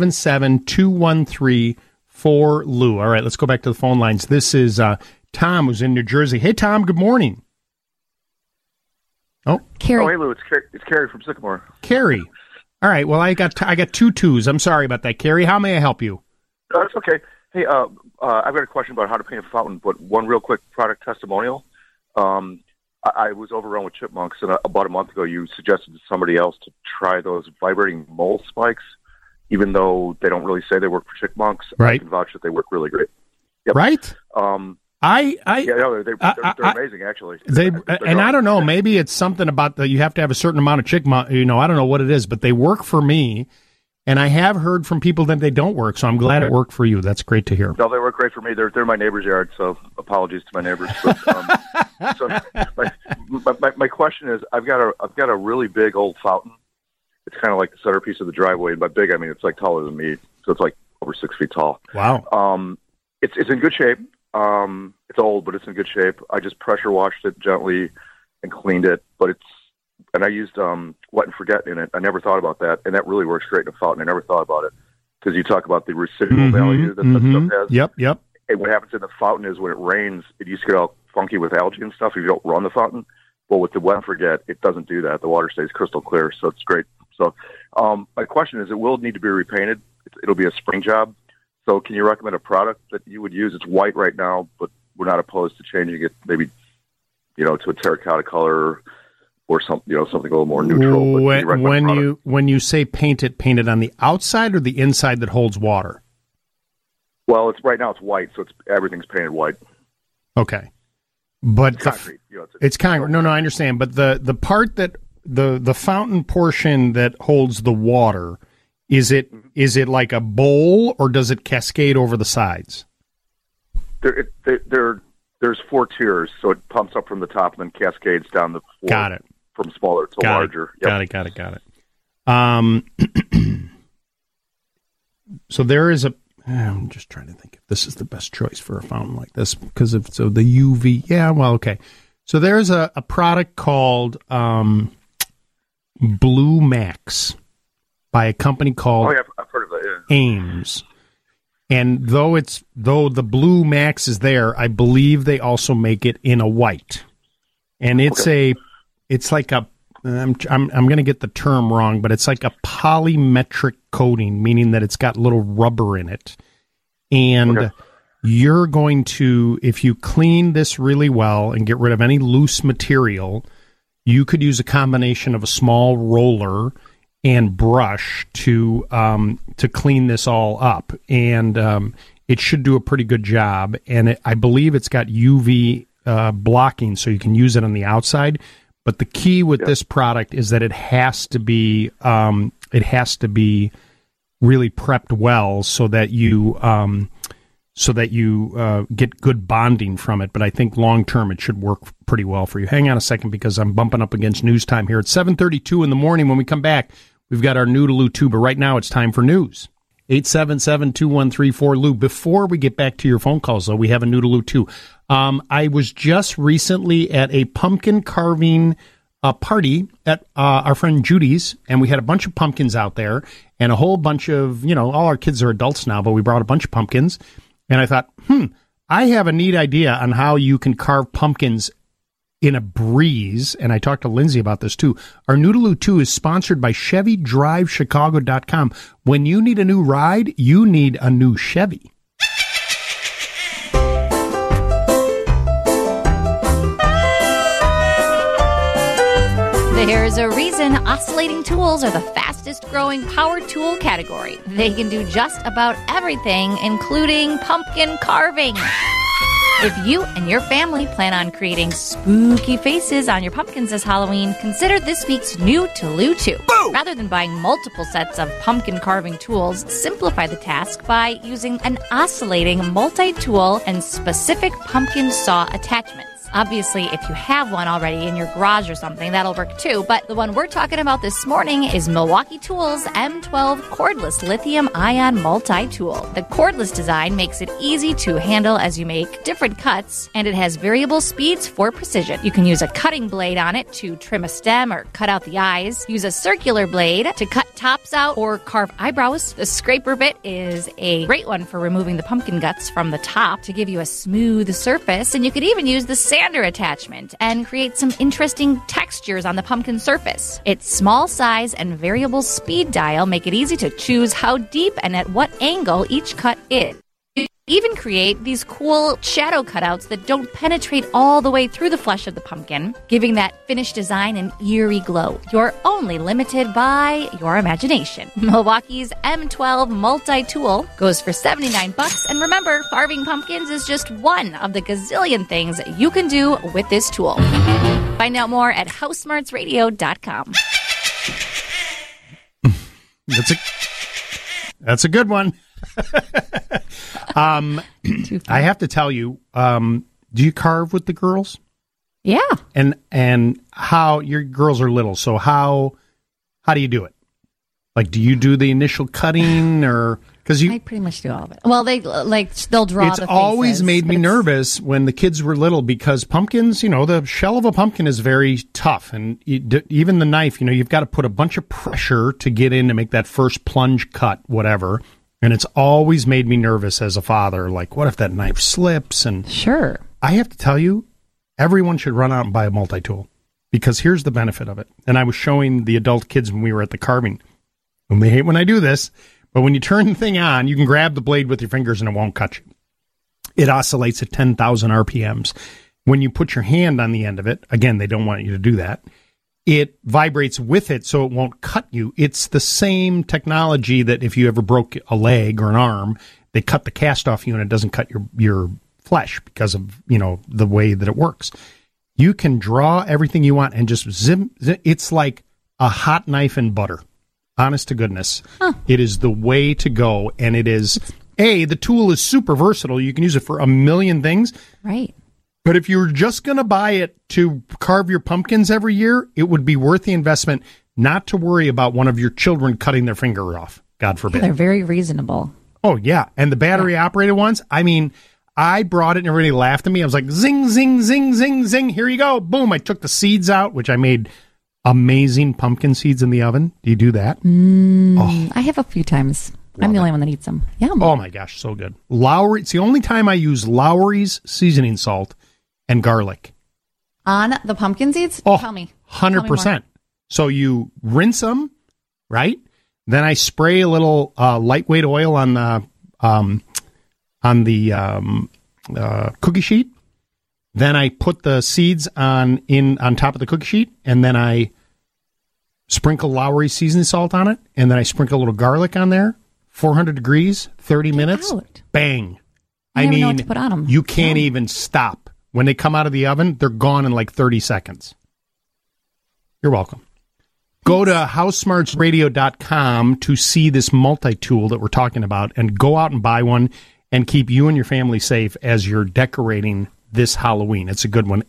877-213-4LOU. All right, let's go back to the phone lines. This is Tom, who's in New Jersey. Hey, Tom, good morning. Oh, Carrie. Oh, hey, Lou, it's Carrie from Sycamore. Carrie. All right, well, I got two twos. I'm sorry about that, Carrie. How may I help you? That's okay. Hey, I've got a question about how to paint a fountain, but one real quick product testimonial. I was overrun with chipmunks, and about a month ago, you suggested to somebody else to try those vibrating mole spikes, even though they don't really say they work for chipmunks. Right. I can vouch that they work really great. Yep. Right. They're amazing, actually. I don't know, maybe it's something about you have to have a certain amount of chipmunk. I don't know what it is, but they work for me. And I have heard from people that they don't work, so I'm glad it worked for you. That's great to hear. No, they work great for me. They're my neighbor's yard, so apologies to my neighbors. But, so my question is, I've got a really big old fountain. It's kind of like the centerpiece of the driveway. And by big, I mean it's like taller than me, so it's like over 6 feet tall. Wow. It's in good shape. It's old, but it's in good shape. I just pressure washed it gently and cleaned it, and I used wet and forget in it. I never thought about that, and that really works great in a fountain. I never thought about it because you talk about the residual value that stuff has. Yep. And what happens in the fountain is when it rains, it used to get all funky with algae and stuff if you don't run the fountain. Well, with the wet and forget, it doesn't do that. The water stays crystal clear, so it's great. So my question is, it will need to be repainted. It'll be a spring job. So can you recommend a product that you would use? It's white right now, but we're not opposed to changing it maybe, to a terracotta color or something a little more neutral. When you say paint it on the outside or the inside that holds water? Well, right now it's white, so everything's painted white. Okay. But it's concrete. It's concrete. No, I understand. But the part that the fountain portion that holds the water, is it like a bowl or does it cascade over the sides? There's 4 tiers, so it pumps up from the top and then cascades down the floor. Got it. From smaller to larger. Yep. Got it. So there is I'm just trying to think if this is the best choice for a fountain like this because of the UV. Yeah, well, okay. So there's a product called Blue Max by a company called I've heard of that, yeah. Ames. And though the Blue Max is there, I believe they also make it in a white. And it's like a I'm going to get the term wrong, but it's like a polymetric coating, meaning that it's got little rubber in it. And you're going to, if you clean this really well and get rid of any loose material, you could use a combination of a small roller and brush to clean this all up. And it should do a pretty good job. And I believe it's got UV blocking, so you can use it on the outside. But the key with this product is that it has to be really prepped well, so that you get good bonding from it. But I think long term it should work pretty well for you. Hang on a second, because I'm bumping up against news time here. It's 7:32 in the morning. When we come back, we've got our Noodaloo 2, but right now it's time for news. 877-2134-LOU. Before we get back to your phone calls, though, we have a Noodaloo 2. I was just recently at a pumpkin carving party at our friend Judy's, and we had a bunch of pumpkins out there, and a whole bunch of, all our kids are adults now, but we brought a bunch of pumpkins. And I thought, I have a neat idea on how you can carve pumpkins in a breeze. And I talked to Lindsay about this, too. Our Noodaloo 2 is sponsored by ChevyDriveChicago.com. When you need a new ride, you need a new Chevy. There's a reason oscillating tools are the fastest growing power tool category. They can do just about everything, including pumpkin carving. If you and your family plan on creating spooky faces on your pumpkins this Halloween, consider this week's new Noodaloo 2. Rather than buying multiple sets of pumpkin carving tools, simplify the task by using an oscillating multi-tool and specific pumpkin saw attachments. Obviously, if you have one already in your garage or something, that'll work too. But the one we're talking about this morning is Milwaukee Tools M12 Cordless Lithium-Ion Multi-Tool. The cordless design makes it easy to handle as you make different cuts, and it has variable speeds for precision. You can use a cutting blade on it to trim a stem or cut out the eyes. Use a circular blade to cut tops out or carve eyebrows. The scraper bit is a great one for removing the pumpkin guts from the top to give you a smooth surface, and you could even use the sander attachment and create some interesting textures on the pumpkin surface. Its small size and variable speed dial make it easy to choose how deep and at what angle each cut is. You even create these cool shadow cutouts that don't penetrate all the way through the flesh of the pumpkin, giving that finished design an eerie glow. You're only limited by your imagination. Milwaukee's M12 Multi-Tool goes for $79, and remember, carving pumpkins is just one of the gazillion things you can do with this tool. Find out more at HouseSmartsRadio.com. That's a good one. I have to tell you, do you carve with the girls? Yeah. And how your girls are little, so how do you do it? Like, do you do the initial cutting, or because I pretty much do all of it. Well, they'll draw. It's the faces, always made me nervous when the kids were little, because pumpkins, the shell of a pumpkin is very tough, and even the knife, you've got to put a bunch of pressure to get in to make that first plunge cut, whatever. And it's always made me nervous as a father. Like, what if that knife slips? And sure, I have to tell you, everyone should run out and buy a multi-tool, because here's the benefit of it. And I was showing the adult kids when we were at the carving, and they hate when I do this, but when you turn the thing on, you can grab the blade with your fingers and it won't cut you. It oscillates at 10,000 RPMs. When you put your hand on the end of it, again, they don't want you to do that, it vibrates with it so it won't cut you. It's the same technology that if you ever broke a leg or an arm, they cut the cast off you and it doesn't cut your flesh because of, the way that it works. You can draw everything you want and just zim. It's like a hot knife in butter. Honest to goodness. Huh. It is the way to go. And it is, the tool is super versatile. You can use it for a million things. Right. But if you were just going to buy it to carve your pumpkins every year, it would be worth the investment not to worry about one of your children cutting their finger off. God forbid. Yeah, they're very reasonable. Oh, yeah. And the battery-operated ones, I brought it and everybody laughed at me. I was like, zing, zing, zing, zing, zing. Here you go. Boom. I took the seeds out, which I made amazing pumpkin seeds in the oven. Do you do that? I have a few times. I'm the only one that eats them. Yeah. Oh, my gosh. So good. Lowry. It's the only time I use Lowry's seasoning salt and garlic. On the pumpkin seeds? Oh, Tell me. 100%. So you rinse them, right? Then I spray a little lightweight oil on the cookie sheet. Then I put the seeds on top of the cookie sheet, and then I sprinkle Lowry seasoning salt on it, and then I sprinkle a little garlic on there. 400 degrees, 30 minutes, bang. You never know what to put on them. You can't even stop When they come out of the oven, they're gone in like 30 seconds. You're welcome. Go to housesmartsradio.com to see this multi-tool that we're talking about, and go out and buy one and keep you and your family safe as you're decorating this Halloween. It's a good one.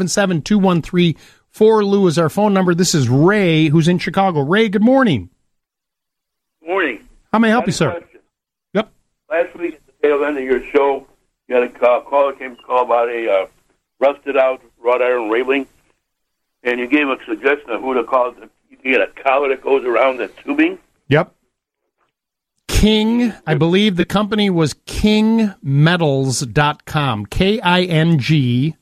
877-213-4LOU is our phone number. This is Ray, who's in Chicago. Ray, good morning. Morning. How may I help you, sir? Question. Yep. Last week at the tail end of your show, you had a caller came to call about a rusted-out wrought iron railing, and you gave a suggestion of who to call. You can get a collar that goes around the tubing. Yep. King, I believe the company was kingmetals.com, King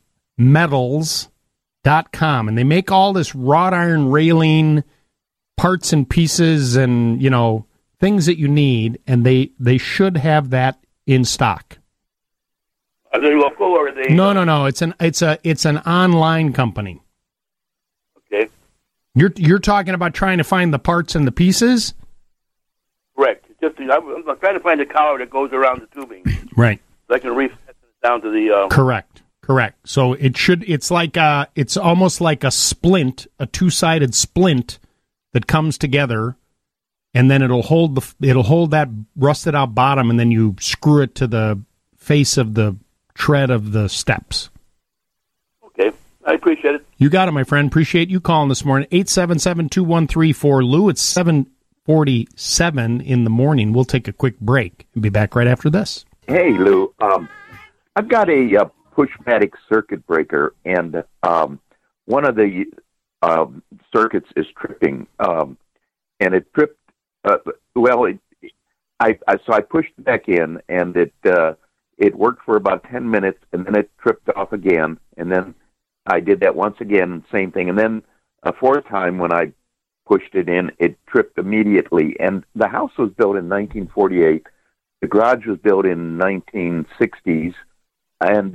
metals.com, and they make all this wrought iron railing parts and pieces and, you know, things that you need, and they should have that in stock. Are they local or are they? No. It's an online company. Okay. You're talking about trying to find the parts and the pieces? Correct. I'm trying to find a collar that goes around the tubing. Right. So I can reset it down to the. Correct. So it's almost like a splint, a two-sided splint that comes together, and then it'll hold that rusted out bottom, and then you screw it to the face of the tread of the steps. Okay. I appreciate it. You got it, my friend. Appreciate you calling this morning. 877-213-4LOU. It's 7:47 in the morning. We'll take a quick break and be back right after this. Hey, Lou. I've got a Pushmatic circuit breaker, and one of the circuits is tripping, and it tripped. So I pushed it back in, and it worked for about 10 minutes, and then it tripped off again, and then I did that once again, same thing, and then a fourth time when I pushed it in, it tripped immediately. And the house was built in 1948. The garage was built in 1960s, and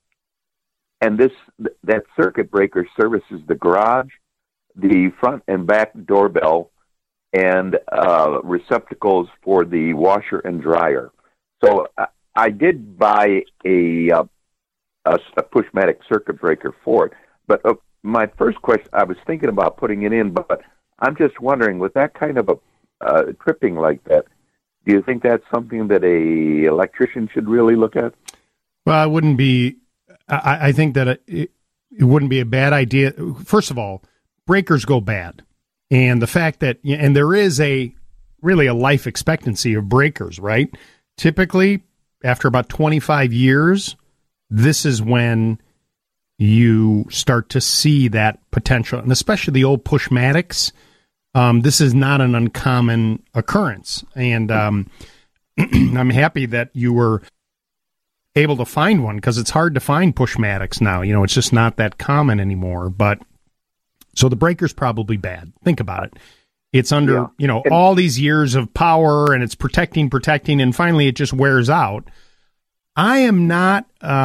that circuit breaker services the garage, the front and back doorbell, and receptacles for the washer and dryer. So I did buy a Pushmatic circuit breaker for it. But my first question, I was thinking about putting it in, but I'm just wondering, with that kind of a tripping like that, do you think that's something that a electrician should really look at? Well, it wouldn't be. I think that it wouldn't be a bad idea. First of all, breakers go bad, and the fact that there is really a life expectancy of breakers, right? Typically, after about 25 years, this is when you start to see that potential, and especially the old Pushmatics. This is not an uncommon occurrence, and I'm happy that you were able to find one, because it's hard to find Pushmatics now. You know, it's just not that common anymore. But so the breaker's probably bad. Think about it. It's under all these years of power, and it's protecting, and finally it just wears out. I am not,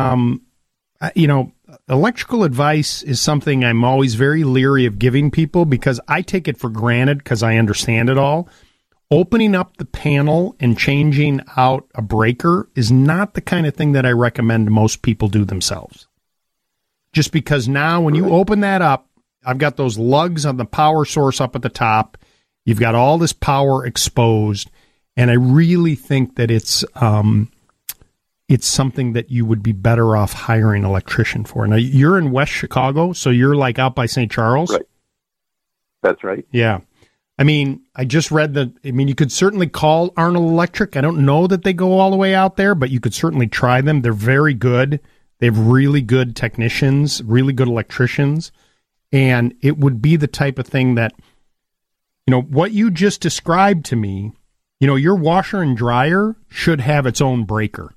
electrical advice is something I'm always very leery of giving people, because I take it for granted because I understand it all. Opening up the panel and changing out a breaker is not the kind of thing that I recommend most people do themselves. Just because now when you open that up, I've got those lugs on the power source up at the top. You've got all this power exposed, and I really think that it's something that you would be better off hiring an electrician for. Now, you're in West Chicago, so you're like out by St. Charles? Right. That's right. Yeah. I mean, I just read you could certainly call Arnold Electric. I don't know that they go all the way out there, but you could certainly try them. They're very good. They have really good technicians, really good electricians, and it would be the type of thing that, what you just described to me, your washer and dryer should have its own breaker.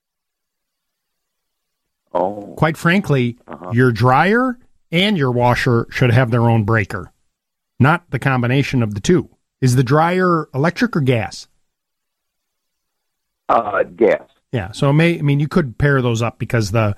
Oh. Quite frankly, your dryer and your washer should have their own breaker, not the combination of the two. Is the dryer electric or gas? Gas. Yeah, so you could pair those up, because the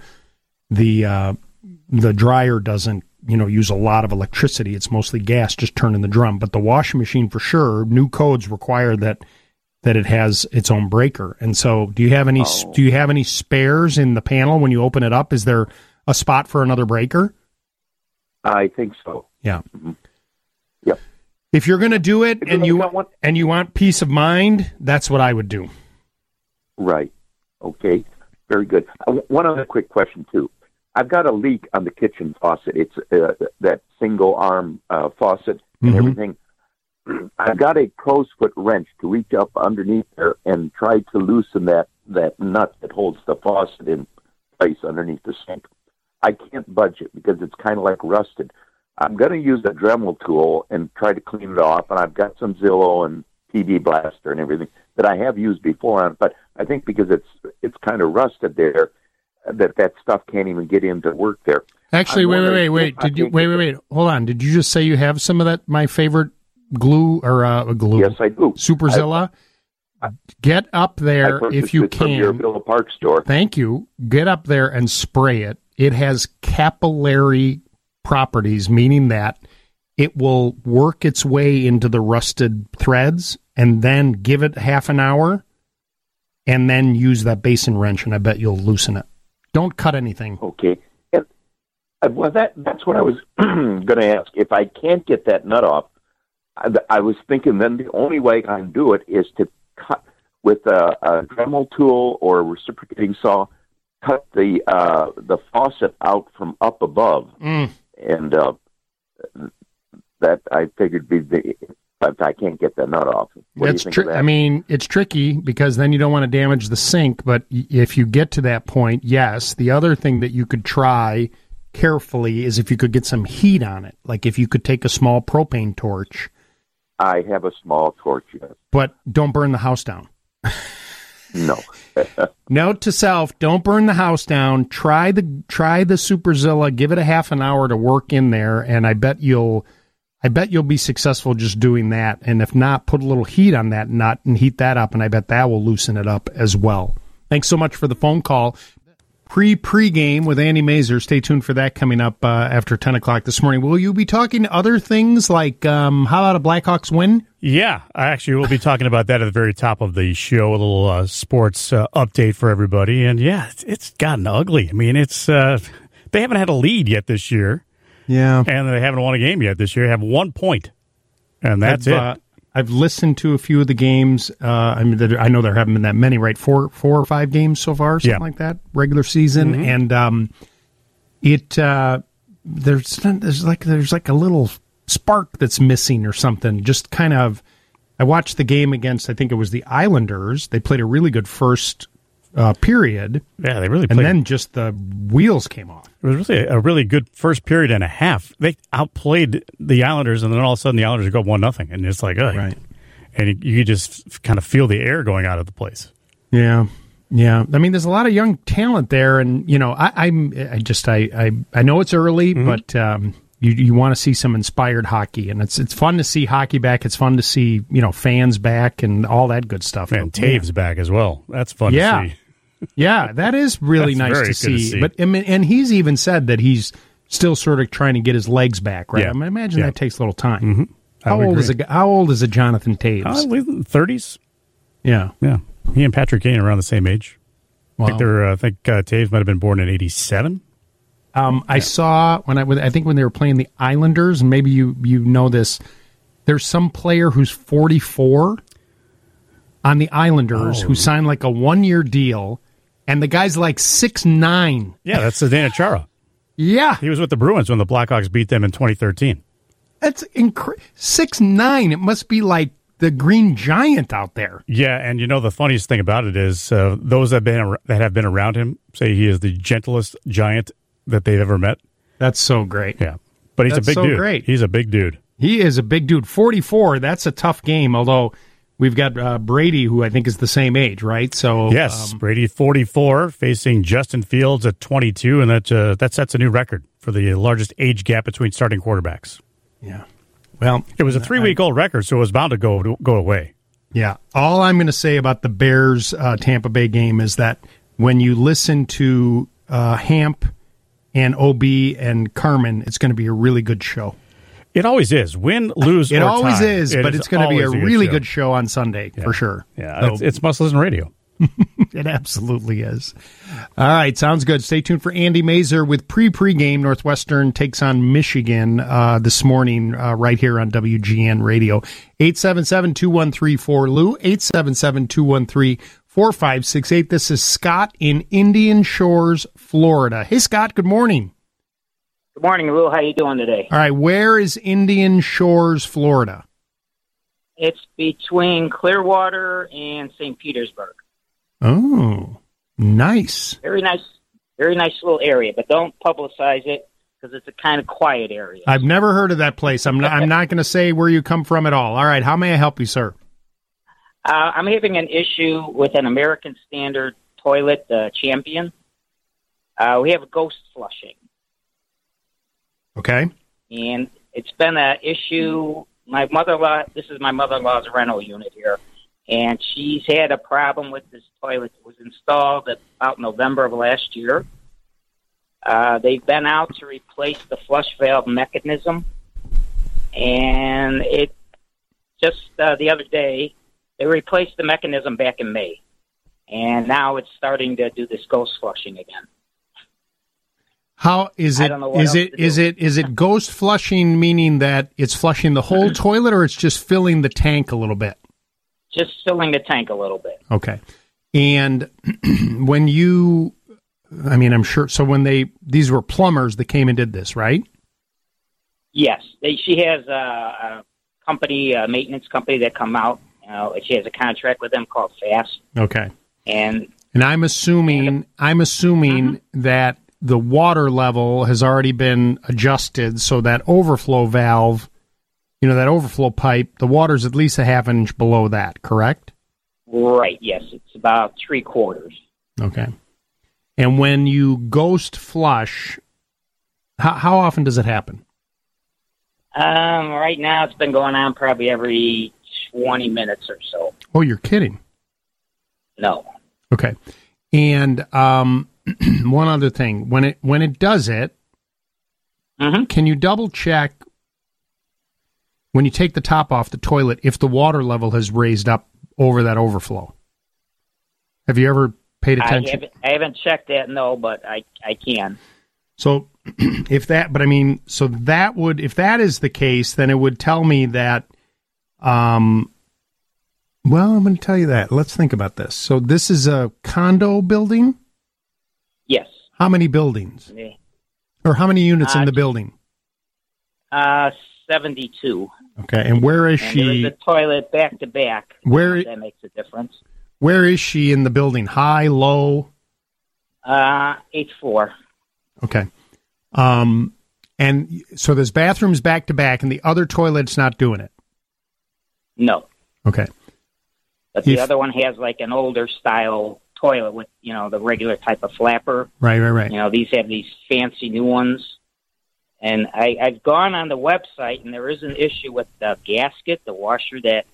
dryer doesn't, use a lot of electricity. It's mostly gas, just turning the drum. But the washing machine, for sure, new codes require that it has its own breaker. And so, do you have any spares in the panel when you open it up? Is there a spot for another breaker? I think so. Yeah. Mm-hmm. Yep. If you're going to do it and you want peace of mind, that's what I would do. Right. Okay. Very good. One other quick question, too. I've got a leak on the kitchen faucet. It's that single-arm faucet and everything. I've got a crow's foot wrench to reach up underneath there and try to loosen that nut that holds the faucet in place underneath the sink. I can't budge it because it's kind of like rusted. I'm going to use a Dremel tool and try to clean it off, and I've got some Zillow and PD Blaster and everything that I have used before on it, but I think because it's kind of rusted there, that stuff can't even get in to work there. Actually, wait. Wait. Hold on. Did you just say you have some of that, my favorite glue or glue? Yes, I do. Superzilla? Get up there if you can. From your Villa Park store. Thank you. Get up there and spray it. It has capillary properties, meaning that it will work its way into the rusted threads, and then give it half an hour, and then use that basin wrench, and I bet you'll loosen it. Don't cut anything. Okay. And, well, that's what I was going to ask. If I can't get that nut off, I was thinking then the only way I can do it is to cut with a Dremel tool or a reciprocating saw, cut the faucet out from up above. And that I figured if I can't get that nut off. That's true. I mean, it's tricky because then you don't want to damage the sink. But if you get to that point, yes. The other thing that you could try carefully is if you could get some heat on it. Like if you could take a small propane torch. I have a small torch, yes. But don't burn the house down. No. Note to self, don't burn the house down. Try the Superzilla, give it a half an hour to work in there, and I bet you'll be successful just doing that. And if not, put a little heat on that nut and heat that up, and I bet that will loosen it up as well. Thanks so much for the phone call. Pre-game with Andy Mazer. Stay tuned for that coming up after 10 o'clock this morning. Will you be talking other things like how about a Blackhawks win? Yeah, I actually will be talking about that at the very top of the show, a little sports update for everybody. And yeah, it's gotten ugly. I mean, it's they haven't had a lead yet this year. Yeah. And they haven't won a game yet this year. They have 1 point. And that's it. I've listened to a few of the games. I know there haven't been that many, right? Four or five games so far, something like that, regular season. And there's like a little spark that's missing or something. Just kind of, I watched the game against, I think it was the Islanders. They played a really good first period. Yeah, they really played. And then just the wheels came off. It was really a really good first period and a half. They outplayed the Islanders, and then all of a sudden the Islanders go 1-0, and it's like, right. And you just kind of feel the air going out of the place. Yeah. I mean, there's a lot of young talent there, and you know, I know it's early, but you want to see some inspired hockey, and it's fun to see hockey back. It's fun to see fans back and all that good stuff. And Taves back as well. That's fun to see. Yeah, that is really nice to see. But and he's even said that he's still sort of trying to get his legs back, right? Yeah. I imagine that takes a little time. How old is a Jonathan Taves? 30s. Yeah. He and Patrick Kane are around the same age. Wow. I think Taves might have been born in 87. I saw I think when they were playing the Islanders, and maybe you know this. There's some player who's 44 on the Islanders who signed like a 1-year deal. And the guy's like 6'9". Yeah, that's Zdeno Chara. Yeah. He was with the Bruins when the Blackhawks beat them in 2013. That's incredible. 6'9". It must be like the Green Giant out there. Yeah, and the funniest thing about it is those that have been around him say he is the gentlest giant that they've ever met. That's so great. Yeah. But he's a big dude. Great. He's a big dude. He is a big dude. 44, that's a tough game, although we've got Brady, who I think is the same age, right? So yes, Brady 44 facing Justin Fields at 22, and that sets a new record for the largest age gap between starting quarterbacks. Yeah. Well, it was a 3-week-old record, so it was bound to go away. Yeah. All I'm going to say about the Bears Tampa Bay game is that when you listen to Hamp and OB and Carmen, it's going to be a really good show. It always is. Win, lose, it or always tie. is, but it's going to be a really good show on Sunday for sure. Yeah, so, it's Muscle Radio. It absolutely is. All right, sounds good. Stay tuned for Andy Mazer with pregame. Northwestern takes on Michigan this morning right here on WGN Radio. 877-2134-LOU, 877-213-4568. This is Scott in Indian Shores, Florida. Hey, Scott, good morning. Good morning, Lou. How you doing today? All right, where is Indian Shores, Florida? It's between Clearwater and St. Petersburg. Oh, nice. Very nice little area, but don't publicize it because it's a kind of quiet area. I've never heard of that place. I'm not going to say where you come from at all. All right, how may I help you, sir? I'm having an issue with an American Standard toilet, Champion. We have a ghost flushing. Okay. And it's been an issue. This is my mother-in-law's rental unit here, and she's had a problem with this toilet. It was installed about November of last year. They've been out to replace the flush valve mechanism, and it just the other day, they replaced the mechanism back in May, and now it's starting to do this ghost flushing again. How is it? Is it ghost flushing, meaning that it's flushing the whole toilet, or it's just filling the tank a little bit? Just filling the tank a little bit. Okay. And when I'm sure. So when these were plumbers that came and did this, right? Yes, she has a company, a maintenance company that come out. She has a contract with them called FAST. Okay. And I'm assuming that the water level has already been adjusted so that overflow valve, that overflow pipe, the water's at least a half inch below that, correct? Right, yes. It's about 3/4. Okay. And when you ghost flush, how often does it happen? Right now it's been going on probably every 20 minutes or so. Oh, you're kidding. No. Okay. And one other thing, when it does it, can you double check when you take the top off the toilet if the water level has raised up over that overflow? Have you ever paid attention? I haven't checked that, no, but I can. So if that is the case, then it would tell me that. Well, I'm going to tell you that. Let's think about this. So this is a condo building? Yes. How many buildings? Or how many units in the building? 72. Okay, and where is she? There's a toilet back to back. That makes a difference. Where is she in the building? High, low? 8th floor. Okay. And so there's bathrooms back to back, and the other toilet's not doing it? No. Okay. But the other one has like an older style toilet with, the regular type of flapper. Right. These have these fancy new ones. And I've gone on the website, and there is an issue with the gasket, the washer that,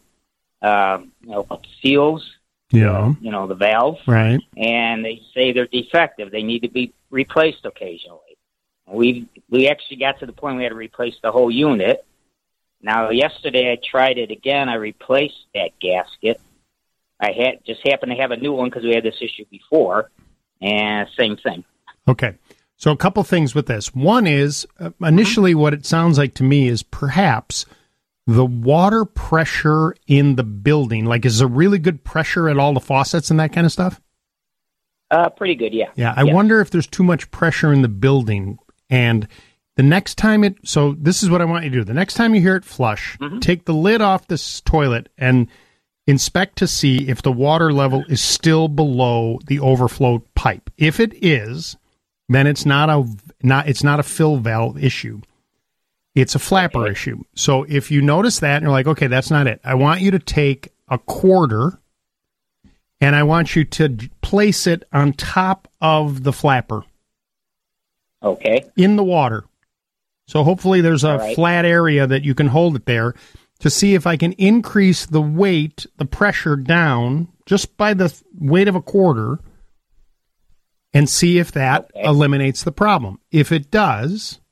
seals, the valve. Right. And they say they're defective. They need to be replaced occasionally. We actually got to the point we had to replace the whole unit. Now, yesterday I tried it again. I replaced that gasket. I just happened to have a new one because we had this issue before, and same thing. Okay. So a couple things with this. One is, initially what it sounds like to me is perhaps the water pressure in the building. Like, is there really good pressure at all the faucets and that kind of stuff? Pretty good, yeah. Yeah, I wonder if there's too much pressure in the building. And the next time so this is what I want you to do. The next time you hear it flush, take the lid off this toilet and inspect to see if the water level is still below the overflow pipe. If it is, then it's not a fill valve issue. It's a flapper issue. So if you notice that and you're like, okay, that's not it. I want you to take a quarter and I want you to place it on top of the flapper. Okay. In the water. So hopefully there's a flat area that you can hold it there to see if I can increase the weight, the pressure down just by the weight of a quarter and see if that eliminates the problem. If it does,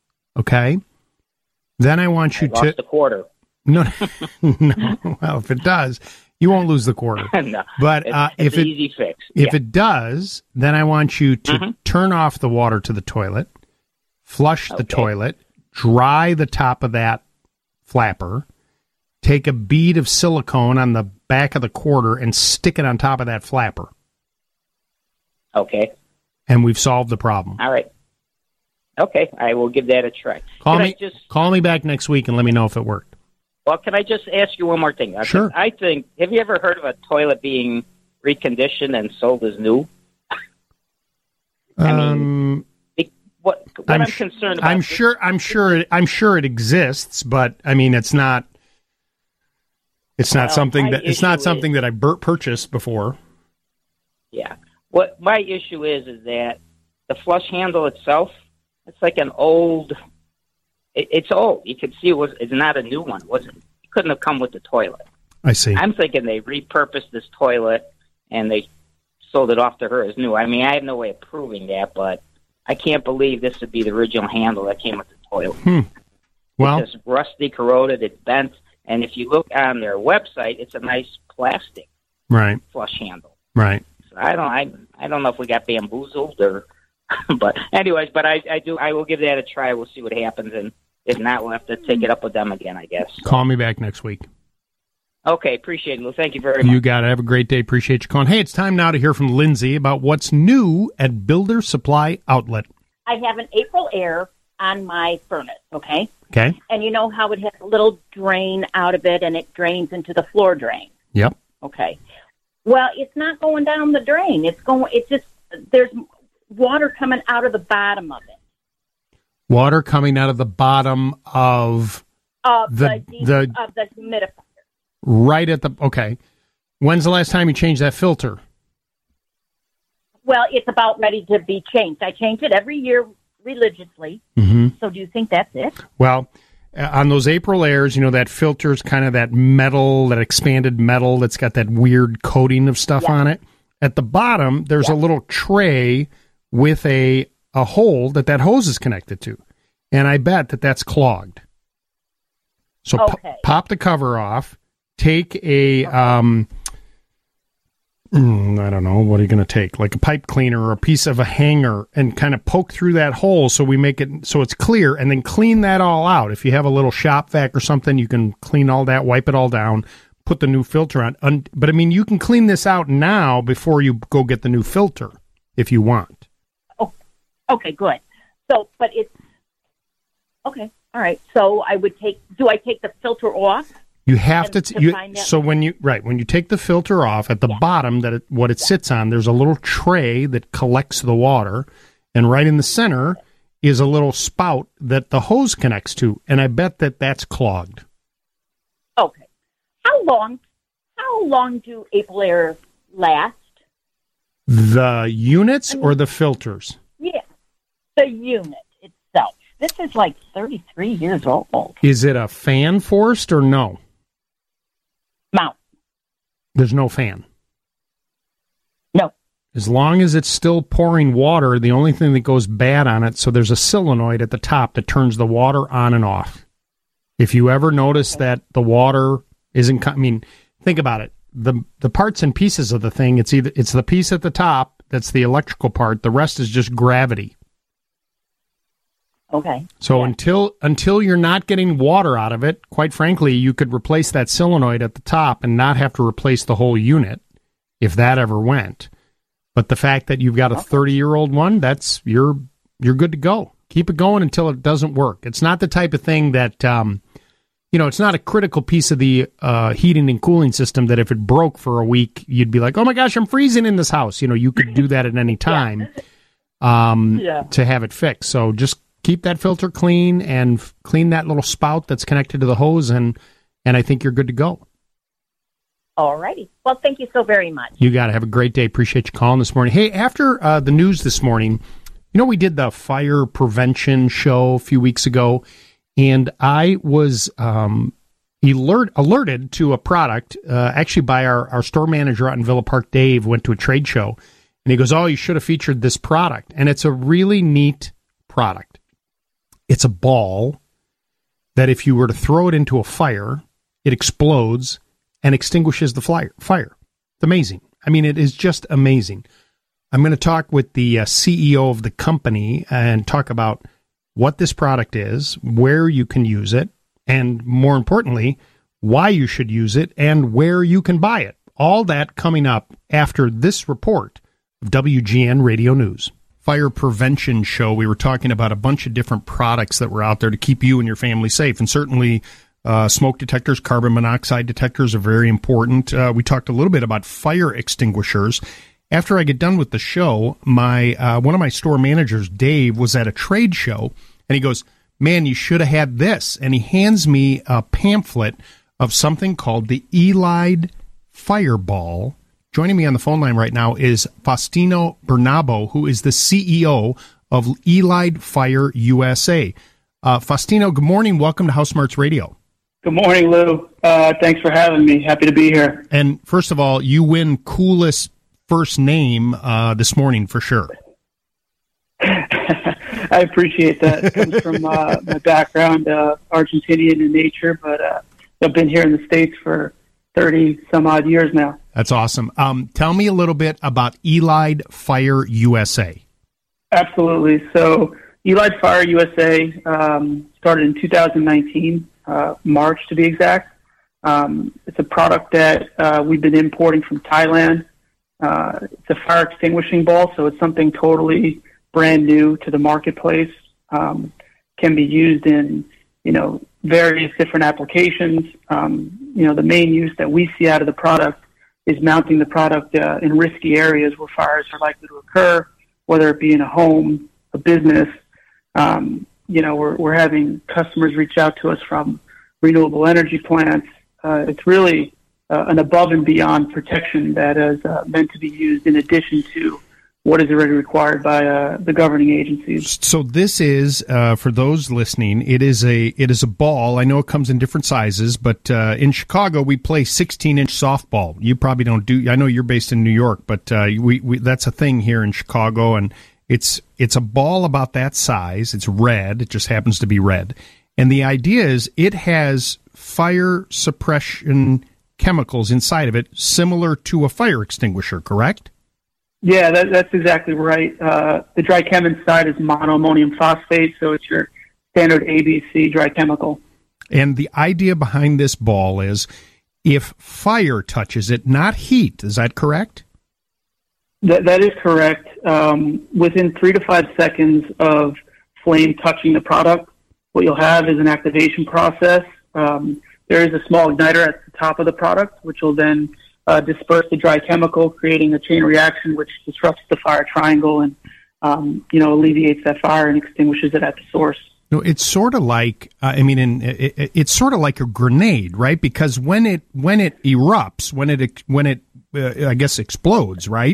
then I want you lost a quarter. No, well, if it does, You won't lose the quarter. No, but it's an easy fix. If it does, then I want you to turn off the water to the toilet, flush the toilet, dry the top of that flapper, take a bead of silicone on the back of the quarter and stick it on top of that flapper. Okay. And we've solved the problem. All right. Okay, I will give that a try. Call me back next week and let me know if it worked. Well, can I just ask you one more thing? Sure. I think, have you ever heard of a toilet being reconditioned and sold as new? What I'm concerned about. I'm sure it exists, but I mean, it's not something that I purchased before. Yeah. What my issue is that the flush handle itself, it's like an old. It's old. You can see it's not a new one. It couldn't have come with the toilet. I see. I'm thinking they repurposed this toilet and they sold it off to her as new. I mean, I have no way of proving that, but I can't believe this would be the original handle that came with the toilet. Well, it's rusty, corroded, it's bent, and if you look on their website, it's a nice plastic flush handle. Right. So I don't know if we got bamboozled or, but anyways, but I will give that a try. We'll see what happens, and if not, we'll have to take it up with them again, I guess. Call me back next week. Okay, appreciate it. Well, thank you very much. You got it. Have a great day. Appreciate you calling. Hey, it's time now to hear from Lindsay about what's new at Builder Supply Outlet. I have an April Air on my furnace, okay? Okay. And you know how it has a little drain out of it and it drains into the floor drain? Yep. Okay. Well, it's not going down the drain. There's water coming out of the bottom of it. Water coming out of the bottom of the humidifier. Right at the, okay. When's the last time you changed that filter? Well, it's about ready to be changed. I change it every year religiously. So do you think that's it? Well, on those April Airs, you know, that filter's kind of that metal, that expanded metal that's got that weird coating of stuff on it. At the bottom, there's a little tray with a hole that hose is connected to. And I bet that's clogged. So pop the cover off, take a, I don't know, what are you going to take? Like a pipe cleaner or a piece of a hanger and kind of poke through that hole so we make it so it's clear, and then clean that all out. If you have a little shop vac or something, you can clean all that, wipe it all down, put the new filter on. But I mean, you can clean this out now before you go get the new filter if you want. Oh, okay, good. So, but it's, okay, all right. So do I take the filter off? You have so when you take the filter off, at the bottom what it sits on, there's a little tray that collects the water, and right in the center is a little spout that the hose connects to, and I bet that's clogged. Okay. How long do April Air last? The units or the filters? Yeah, the unit itself. This is like 33 years old. Is it a fan forced or no? Mount. There's no fan. No. As long as it's still pouring water, the only thing that goes bad on it, so there's a solenoid at the top that turns the water on and off. If you ever notice that the water isn't, think about it. The parts and pieces of the thing, it's the piece at the top that's the electrical part. The rest is just gravity. Okay. So until you're not getting water out of it, quite frankly, you could replace that solenoid at the top and not have to replace the whole unit if that ever went. But the fact that you've got a 30-year-old one, you're good to go. Keep it going until it doesn't work. It's not the type of thing that it's not a critical piece of the heating and cooling system that if it broke for a week, you'd be like, "Oh my gosh, I'm freezing in this house." You could do that at any time to have it fixed. So just keep that filter clean and clean that little spout that's connected to the hose, and I think you're good to go. All righty. Well, thank you so very much. You got to have a great day. Appreciate you calling this morning. Hey, after the news this morning, we did the fire prevention show a few weeks ago, and I was alerted to a product, actually by our store manager out in Villa Park, Dave, went to a trade show, and he goes, "Oh, you should have featured this product." And it's a really neat product. It's a ball that if you were to throw it into a fire, it explodes, and extinguishes the fire. It's amazing. I mean, it is just amazing. I'm going to talk with the CEO of the company and talk about what this product is, where you can use it, and more importantly, why you should use it and where you can buy it. All that coming up after this report of WGN Radio News. Fire prevention show. We were talking about a bunch of different products that were out there to keep you and your family safe. And certainly smoke detectors, carbon monoxide detectors are very important. We talked a little bit about fire extinguishers. After I get done with the show, one of my store managers, Dave, was at a trade show, and he goes, "Man, you should have had this." And he hands me a pamphlet of something called the Elide Fireball. Joining me on the phone line right now is Faustino Bernabo, who is the CEO of Elide Fire USA. Faustino, good morning. Welcome to House Smarts Radio. Good morning, Lou. Thanks for having me. Happy to be here. And first of all, you win coolest first name this morning for sure. I appreciate that. It comes from my background, Argentinian in nature, but I've been here in the States for 30 some odd years now. That's awesome. Tell me a little bit about Elide Fire USA. Absolutely. So Elide Fire USA started in 2019, March to be exact. It's a product that we've been importing from Thailand. It's a fire extinguishing ball, so it's something totally brand new to the marketplace. Can be used in, various different applications. The main use that we see out of the product is mounting the product in risky areas where fires are likely to occur, whether it be in a home, a business. We're having customers reach out to us from renewable energy plants. It's really an above and beyond protection that is meant to be used in addition to what is already required by the governing agencies. So this is, for those listening, it is a ball. I know it comes in different sizes, but in Chicago we play 16-inch softball. You probably don't do. I know you're based in New York, but we that's a thing here in Chicago, and it's a ball about that size. It's red. It just happens to be red, and the idea is it has fire suppression chemicals inside of it, similar to a fire extinguisher. Correct? Yeah, that's exactly right. The dry chem inside is monoammonium phosphate, so it's your standard ABC dry chemical. And the idea behind this ball is if fire touches it, not heat. Is that correct? That is correct. Within 3 to 5 seconds of flame touching the product, what you'll have is an activation process. There is a small igniter at the top of the product, which will then disperse the dry chemical, creating a chain reaction which disrupts the fire triangle and alleviates that fire and extinguishes it at the source. No, it's sort of like it's sort of like a grenade, right? Because when it erupts, when it I guess explodes, right?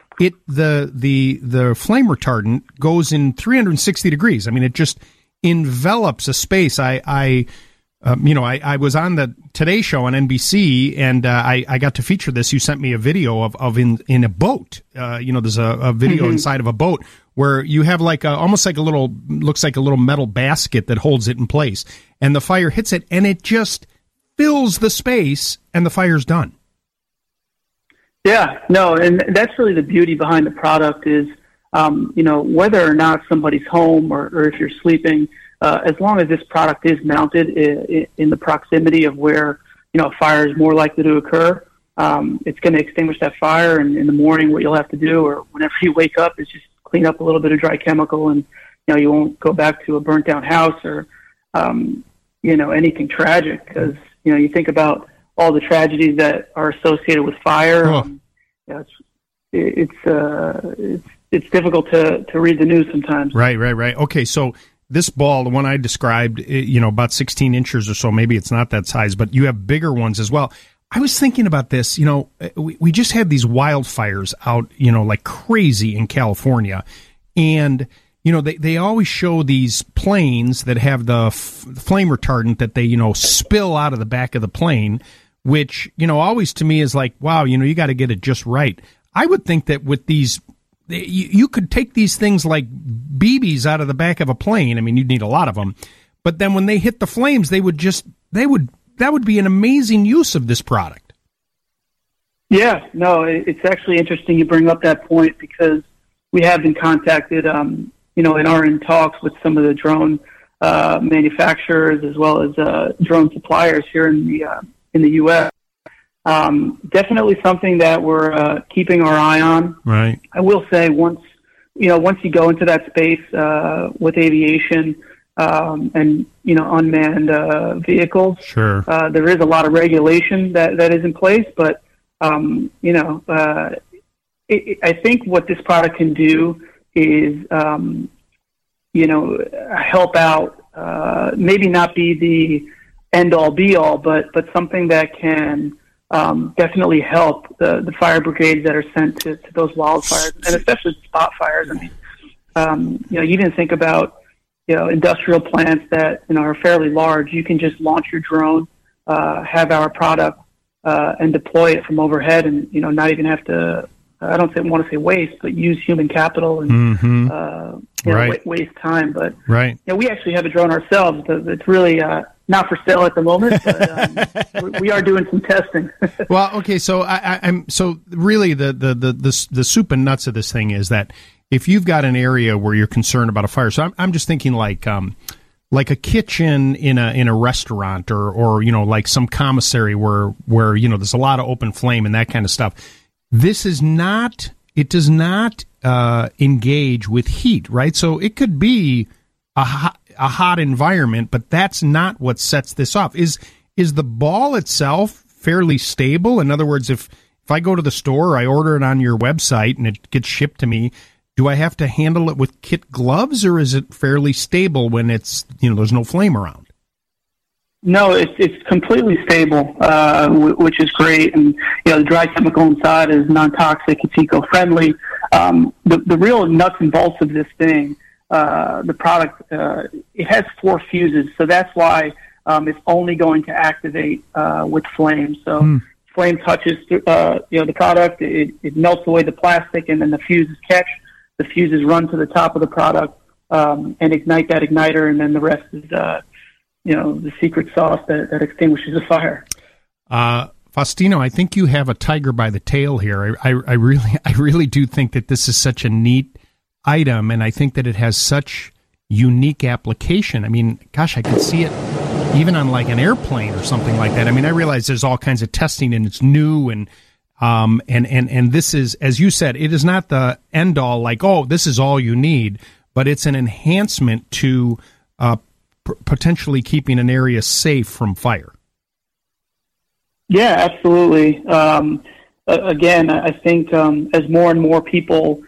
The flame retardant goes in 360 degrees. I mean, it just envelops a space. I was on the Today Show on NBC, and I got to feature this. You sent me a video of in a boat. There's a video inside of a boat where you have almost like looks like a little metal basket that holds it in place, and the fire hits it, and it just fills the space, and the fire's done. Yeah, no, and that's really the beauty behind the product is, whether or not somebody's home or if you're sleeping. As long as this product is mounted in the proximity of where, fire is more likely to occur, it's going to extinguish that fire. And in the morning, what you'll have to do, or whenever you wake up, is just clean up a little bit of dry chemical, and you won't go back to a burnt down house or anything tragic. Because you think about all the tragedies that are associated with fire. Oh. It's difficult to read the news sometimes. Right. Okay, so this ball, the one I described, about 16 inches or so, maybe it's not that size, but you have bigger ones as well. I was thinking about this, we just had these wildfires out, like crazy in California. And, they always show these planes that have the flame retardant that they, spill out of the back of the plane, which, always to me is like, wow, you got to get it just right. I would think that with these, you could take these things like BBs out of the back of a plane. I mean, you'd need a lot of them. But then when they hit the flames, that would be an amazing use of this product. Yeah, no, it's actually interesting you bring up that point because we have been contacted, in our talks with some of the drone manufacturers as well as drone suppliers here in the U.S. Definitely something that we're keeping our eye on. Right. I will say once you go into that space with aviation and unmanned vehicles, sure, there is a lot of regulation that is in place, but I think what this product can do is help out, maybe not be the end all be all, but something that can definitely help the fire brigades that are sent to those wildfires, and especially spot fires. I mean, you even think about, industrial plants that, are fairly large. You can just launch your drone, have our product, and deploy it from overhead and, not even have to, I don't want to say waste, but use human capital and, right. waste time. But, right. We actually have a drone ourselves. It's really, not for sale at the moment, but we are doing some testing. Well, okay, so I'm so really the soup and nuts of this thing is that if you've got an area where you're concerned about a fire, so I'm just thinking like a kitchen in a restaurant or like some commissary where there's a lot of open flame and that kind of stuff. This is not. It does not engage with heat, right? So it could be a hot environment, but that's not what sets this off. Is the ball itself fairly stable? In other words, if I go to the store, I order it on your website and it gets shipped to me, do I have to handle it with kit gloves, or is it fairly stable when it's, there's no flame around? No, it's completely stable, which is great. And, the dry chemical inside is non-toxic. It's eco-friendly. The real nuts and bolts of this thing, the product, it has 4 fuses, so that's why it's only going to activate with flame. So flame touches the product, it melts away the plastic, and then the fuses catch. The fuses run to the top of the product and ignite that igniter, and then the rest is the secret sauce that extinguishes the fire. Faustino, I think you have a tiger by the tail here. I really do think that this is such a neat item, and I think that it has such unique application. I mean, gosh, I could see it even on like an airplane or something like that. I mean, I realize there's all kinds of testing and it's new and this is, as you said, it is not the end all, like, oh, this is all you need, but it's an enhancement to potentially keeping an area safe from fire. Yeah, absolutely. Again, I think as more and more people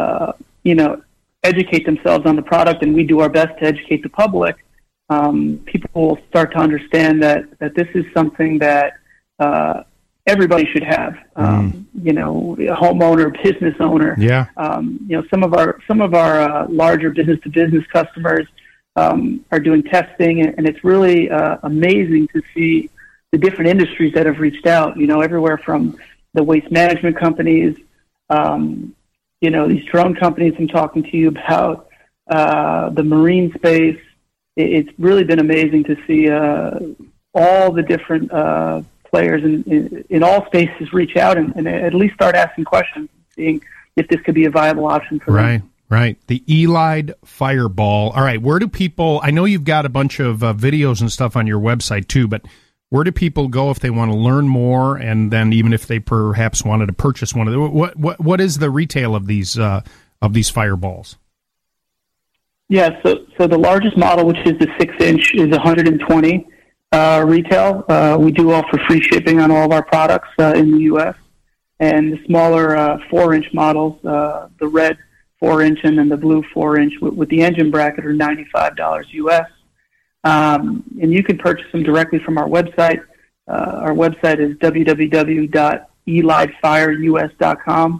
educate themselves on the product, and we do our best to educate the public, people will start to understand that this is something that everybody should have. A homeowner, business owner. Yeah. Some of our larger business to business customers are doing testing, and it's really amazing to see the different industries that have reached out. Everywhere from the waste management companies. These drone companies I'm talking to you about, the marine space. It's really been amazing to see all the different players in all spaces reach out and at least start asking questions, seeing if this could be a viable option for them. Right. The Elide Fireball. All right, where do people, I know you've got a bunch of videos and stuff on your website too, but where do people go if they want to learn more, and then even if they perhaps wanted to purchase one of them? What is the retail of these fireballs? Yeah, so the largest model, which is the 6-inch, is $120 retail. We do offer free shipping on all of our products in the U.S. And the smaller 4-inch models, the red 4-inch and then the blue 4-inch with the engine bracket, are $95 U.S. And you can purchase them directly from our website. Our website is www.elidefireux.com,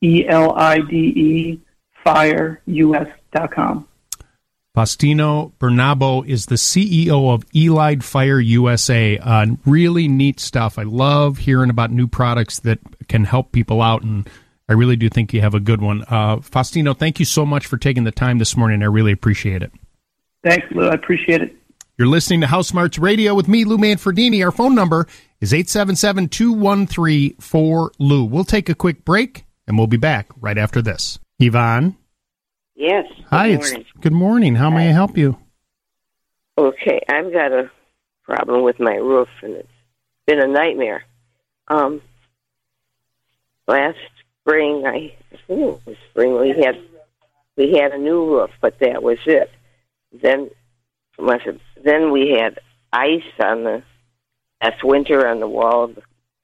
ELIDE fireus.com. Faustino Bernabo is the CEO of Elide Fire USA. Really neat stuff. I love hearing about new products that can help people out, and I really do think you have a good one. Faustino, thank you so much for taking the time this morning. I really appreciate it. Thanks, Lou. I appreciate it. You're listening to House Smarts Radio with me, Lou Manfredini. Our phone number is 877-213-4LOU. We'll take a quick break, and we'll be back right after this. Yvonne? Yes. Hi. Good morning. How may I help you? Okay, I've got a problem with my roof, and it's been a nightmare. Last spring, I think it was spring, we had a new roof, but that was it. Then we had ice last winter on the wall of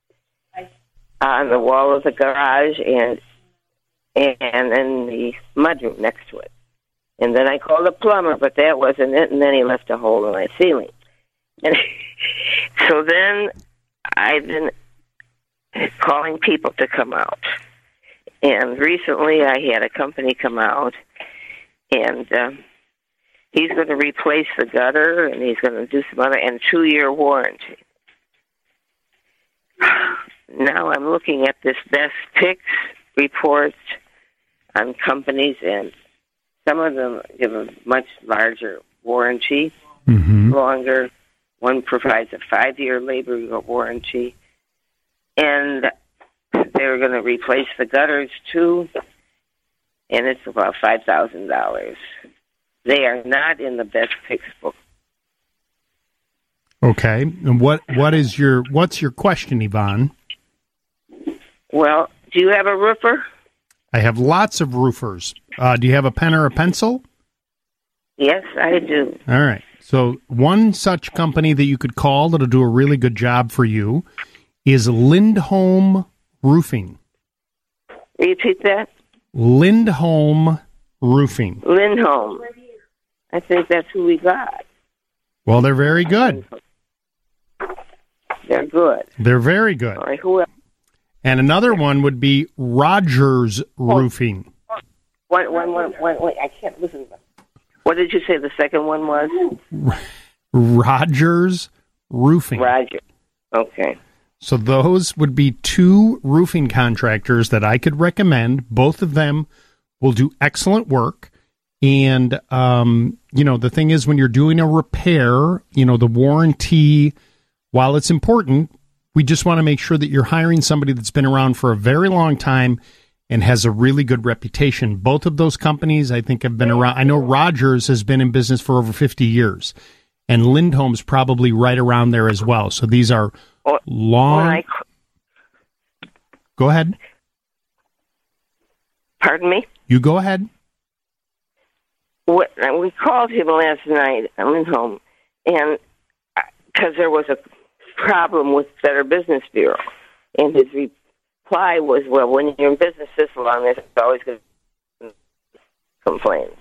the garage and then the mudroom next to it. And then I called a plumber, but that wasn't it. And then he left a hole in my ceiling. And so then I've been calling people to come out. And recently I had a company come out, and he's going to replace the gutter, and he's going to do some other, and 2-year warranty. Now I'm looking at this Best Picks report on companies, and some of them give a much larger warranty, longer. One provides a 5-year labor warranty, and they're going to replace the gutters too, and it's about $5,000. They are not in the Best Picks book. Okay, and what's your question, Yvonne? Well, do you have a roofer? I have lots of roofers. Do you have a pen or a pencil? Yes, I do. All right. So one such company that you could call that'll do a really good job for you is Lindholm Roofing. Repeat that? Lindholm Roofing. Lindholm. I think that's who we got. Well, they're very good. They're good. They're very good. All right, who else? And another one would be Rogers Roofing. Wait, I can't listen. What did you say the second one was? Rogers Roofing. Roger. Okay. So those would be 2 roofing contractors that I could recommend. Both of them will do excellent work. And, the thing is, when you're doing a repair, the warranty, while it's important, we just want to make sure that you're hiring somebody that's been around for a very long time and has a really good reputation. Both of those companies, I think, have been around. I know Rogers has been in business for over 50 years, and Lindholm's probably right around there as well. So these are long. Go ahead. Pardon me? You go ahead. We called him last night at Lindholm, and because there was a problem with Better Business Bureau, and his reply was, well, when you're in business this long, there's always going to be complaints.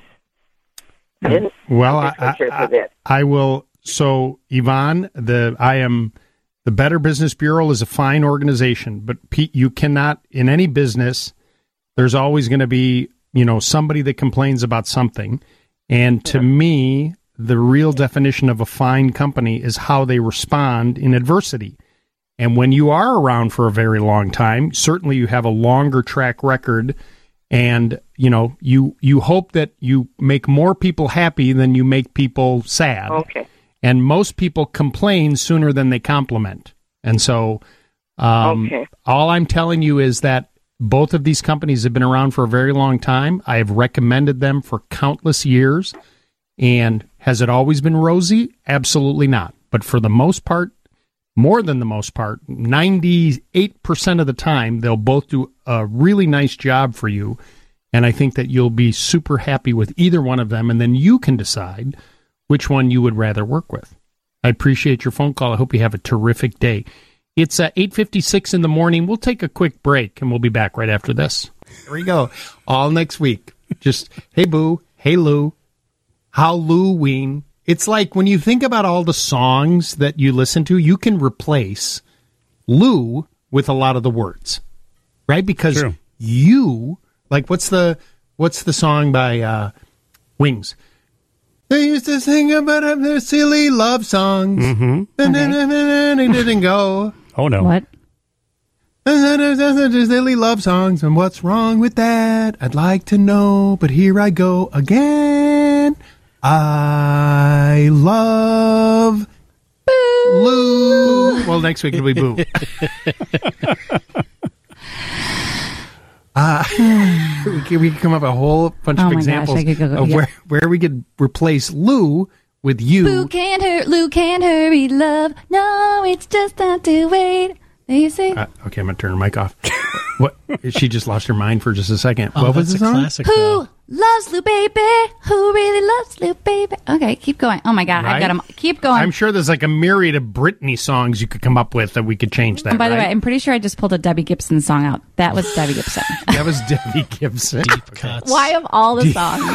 Well, I will. So, Yvonne, the Better Business Bureau is a fine organization, but you cannot, in any business, there's always going to be, somebody that complains about something. And to me, the real definition of a fine company is how they respond in adversity. And when you are around for a very long time, certainly you have a longer track record, and you hope that you make more people happy than you make people sad. Okay. And most people complain sooner than they compliment. And so all I'm telling you is that both of these companies have been around for a very long time. I have recommended them for countless years. And has it always been rosy? Absolutely not. But for the most part, more than the most part, 98% of the time, they'll both do a really nice job for you. And I think that you'll be super happy with either one of them. And then you can decide which one you would rather work with. I appreciate your phone call. I hope you have a terrific day. It's 8:56 in the morning. We'll take a quick break, and we'll be back right after this. Here we go. All next week. Just, hey, Boo. Hey, Lou. Halloween. It's like when you think about all the songs that you listen to, you can replace Lou with a lot of the words, right? Because you, like, what's the song by Wings? They used to sing about their silly love songs. And they didn't go. Oh, no. What? Silly love songs, and what's wrong with that? I'd like to know, but here I go again. I love Lou. Well, next week it'll be Boo. We can come up with a whole bunch of examples of where we could replace Lou with you. Boo can't hurt, Lou can't hurry, love. No, it's just not to wait. There you see? Okay, I'm going to turn her mic off. What? She just lost her mind for just a second. Oh, what was the song? Classic, Who loves Lou Baby? Who really loves Lou Baby? Okay, keep going. Oh, my God. Right? I've got them. Keep going. I'm sure there's like a myriad of Britney songs you could come up with that we could change that. And by the right? way, I'm pretty sure I just pulled a Debbie Gibson song out. That was Debbie Gibson. That was Debbie Gibson. Deep Cuts. Why of all the songs?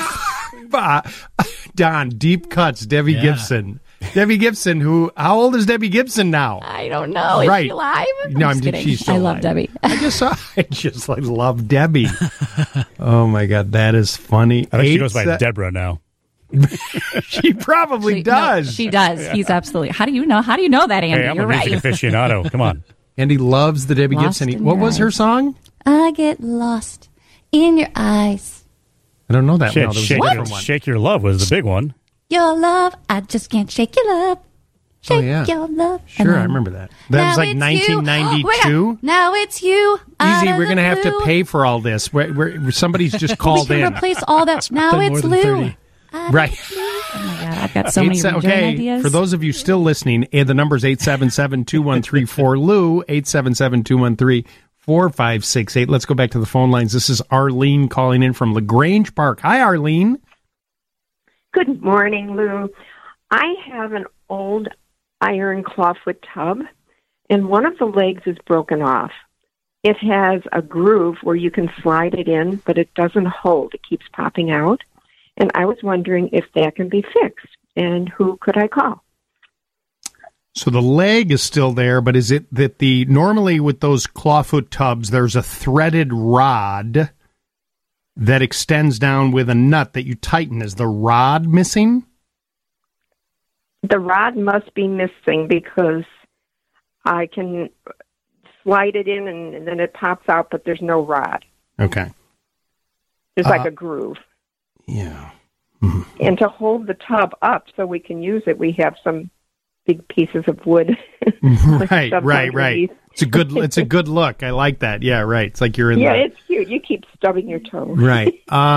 Don, Deep Cuts, Debbie Gibson. Debbie Gibson, how old is Debbie Gibson now? I don't know. Is she alive? No, I'm just kidding. She's still I alive. love Debbie. I just love Debbie. Oh my God, that is funny. I think she goes by Deborah now. She probably does. No, she does. He's absolutely. How do you know? How do you know that, Andy? Hey, I'm You're a music right. aficionado. Come on. Andy loves the Debbie Lost Gibson. in What your was her eyes. song? I get lost in your eyes. I don't know that one. Shake Your Love was the big one. Your love, I just can't shake your love. Shake your love. Sure, I remember that. That was like 1992. Now it's you. Easy, we're going to have to pay for all this. Where somebody's just called we can in. replace all that. Now it's Lou. Right. Oh my God, I've got so many ideas. For those of you still listening, the number is 877-213-4Lou, 877-213-4568. Let's go back to the phone lines. This is Arlene calling in from LaGrange Park. Hi, Arlene. Good morning, Lou. I have an old iron clawfoot tub, and one of the legs is broken off. It has a groove where you can slide it in, but it doesn't hold. It keeps popping out. And I was wondering if that can be fixed, and who could I call? So the leg is still there, but is it that normally with those clawfoot tubs, there's a threaded rod that extends down with a nut that you tighten? Is the rod missing? The rod must be missing because I can slide it in and then it pops out, but there's no rod. Okay. There's like a groove. Yeah. And to hold the tub up so we can use it, we have some big pieces of wood. Right. It's a good look. I like that. Yeah, right. It's like you're in Yeah, it's cute. You keep stubbing your toe. Right.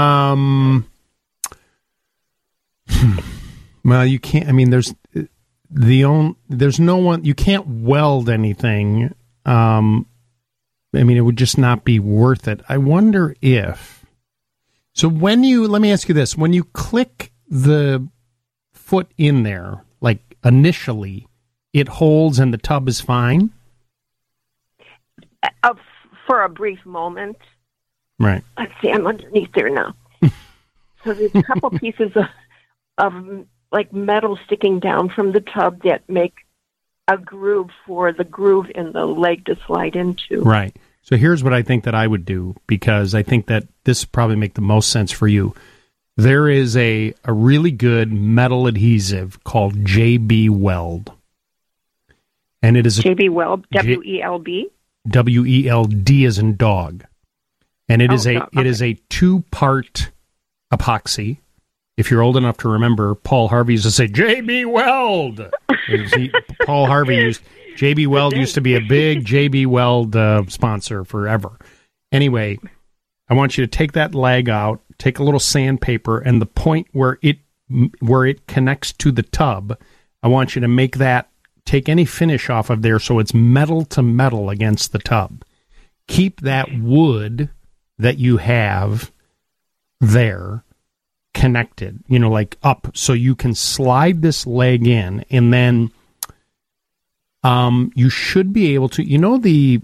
Well, you can't. I mean, there's no one. You can't weld anything. I mean, it would just not be worth it. I wonder if. So let me ask you this: when you click the foot in there, like initially, it holds and the tub is fine. For a brief moment. Right. Let's see. I'm underneath there now. So there's a couple pieces of like metal sticking down from the tub that make a groove for the groove in the leg to slide into. Right. So here's what I think that I would do, because I think that this would probably make the most sense for you. There is a really good metal adhesive called JB Weld. And it is JB Weld, W-E-L-B? W-E-L-D as in dog. And it is a two-part epoxy. If you're old enough to remember, Paul Harvey used to say, JB Weld. Paul Harvey JB Weld used to be a big JB Weld sponsor forever. Anyway, I want you to take that leg out, take a little sandpaper, and the point where it connects to the tub, I want you to take any finish off of there so it's metal to metal against the tub. Keep that wood that you have there connected, like up, so you can slide this leg in, and then you should be able to, the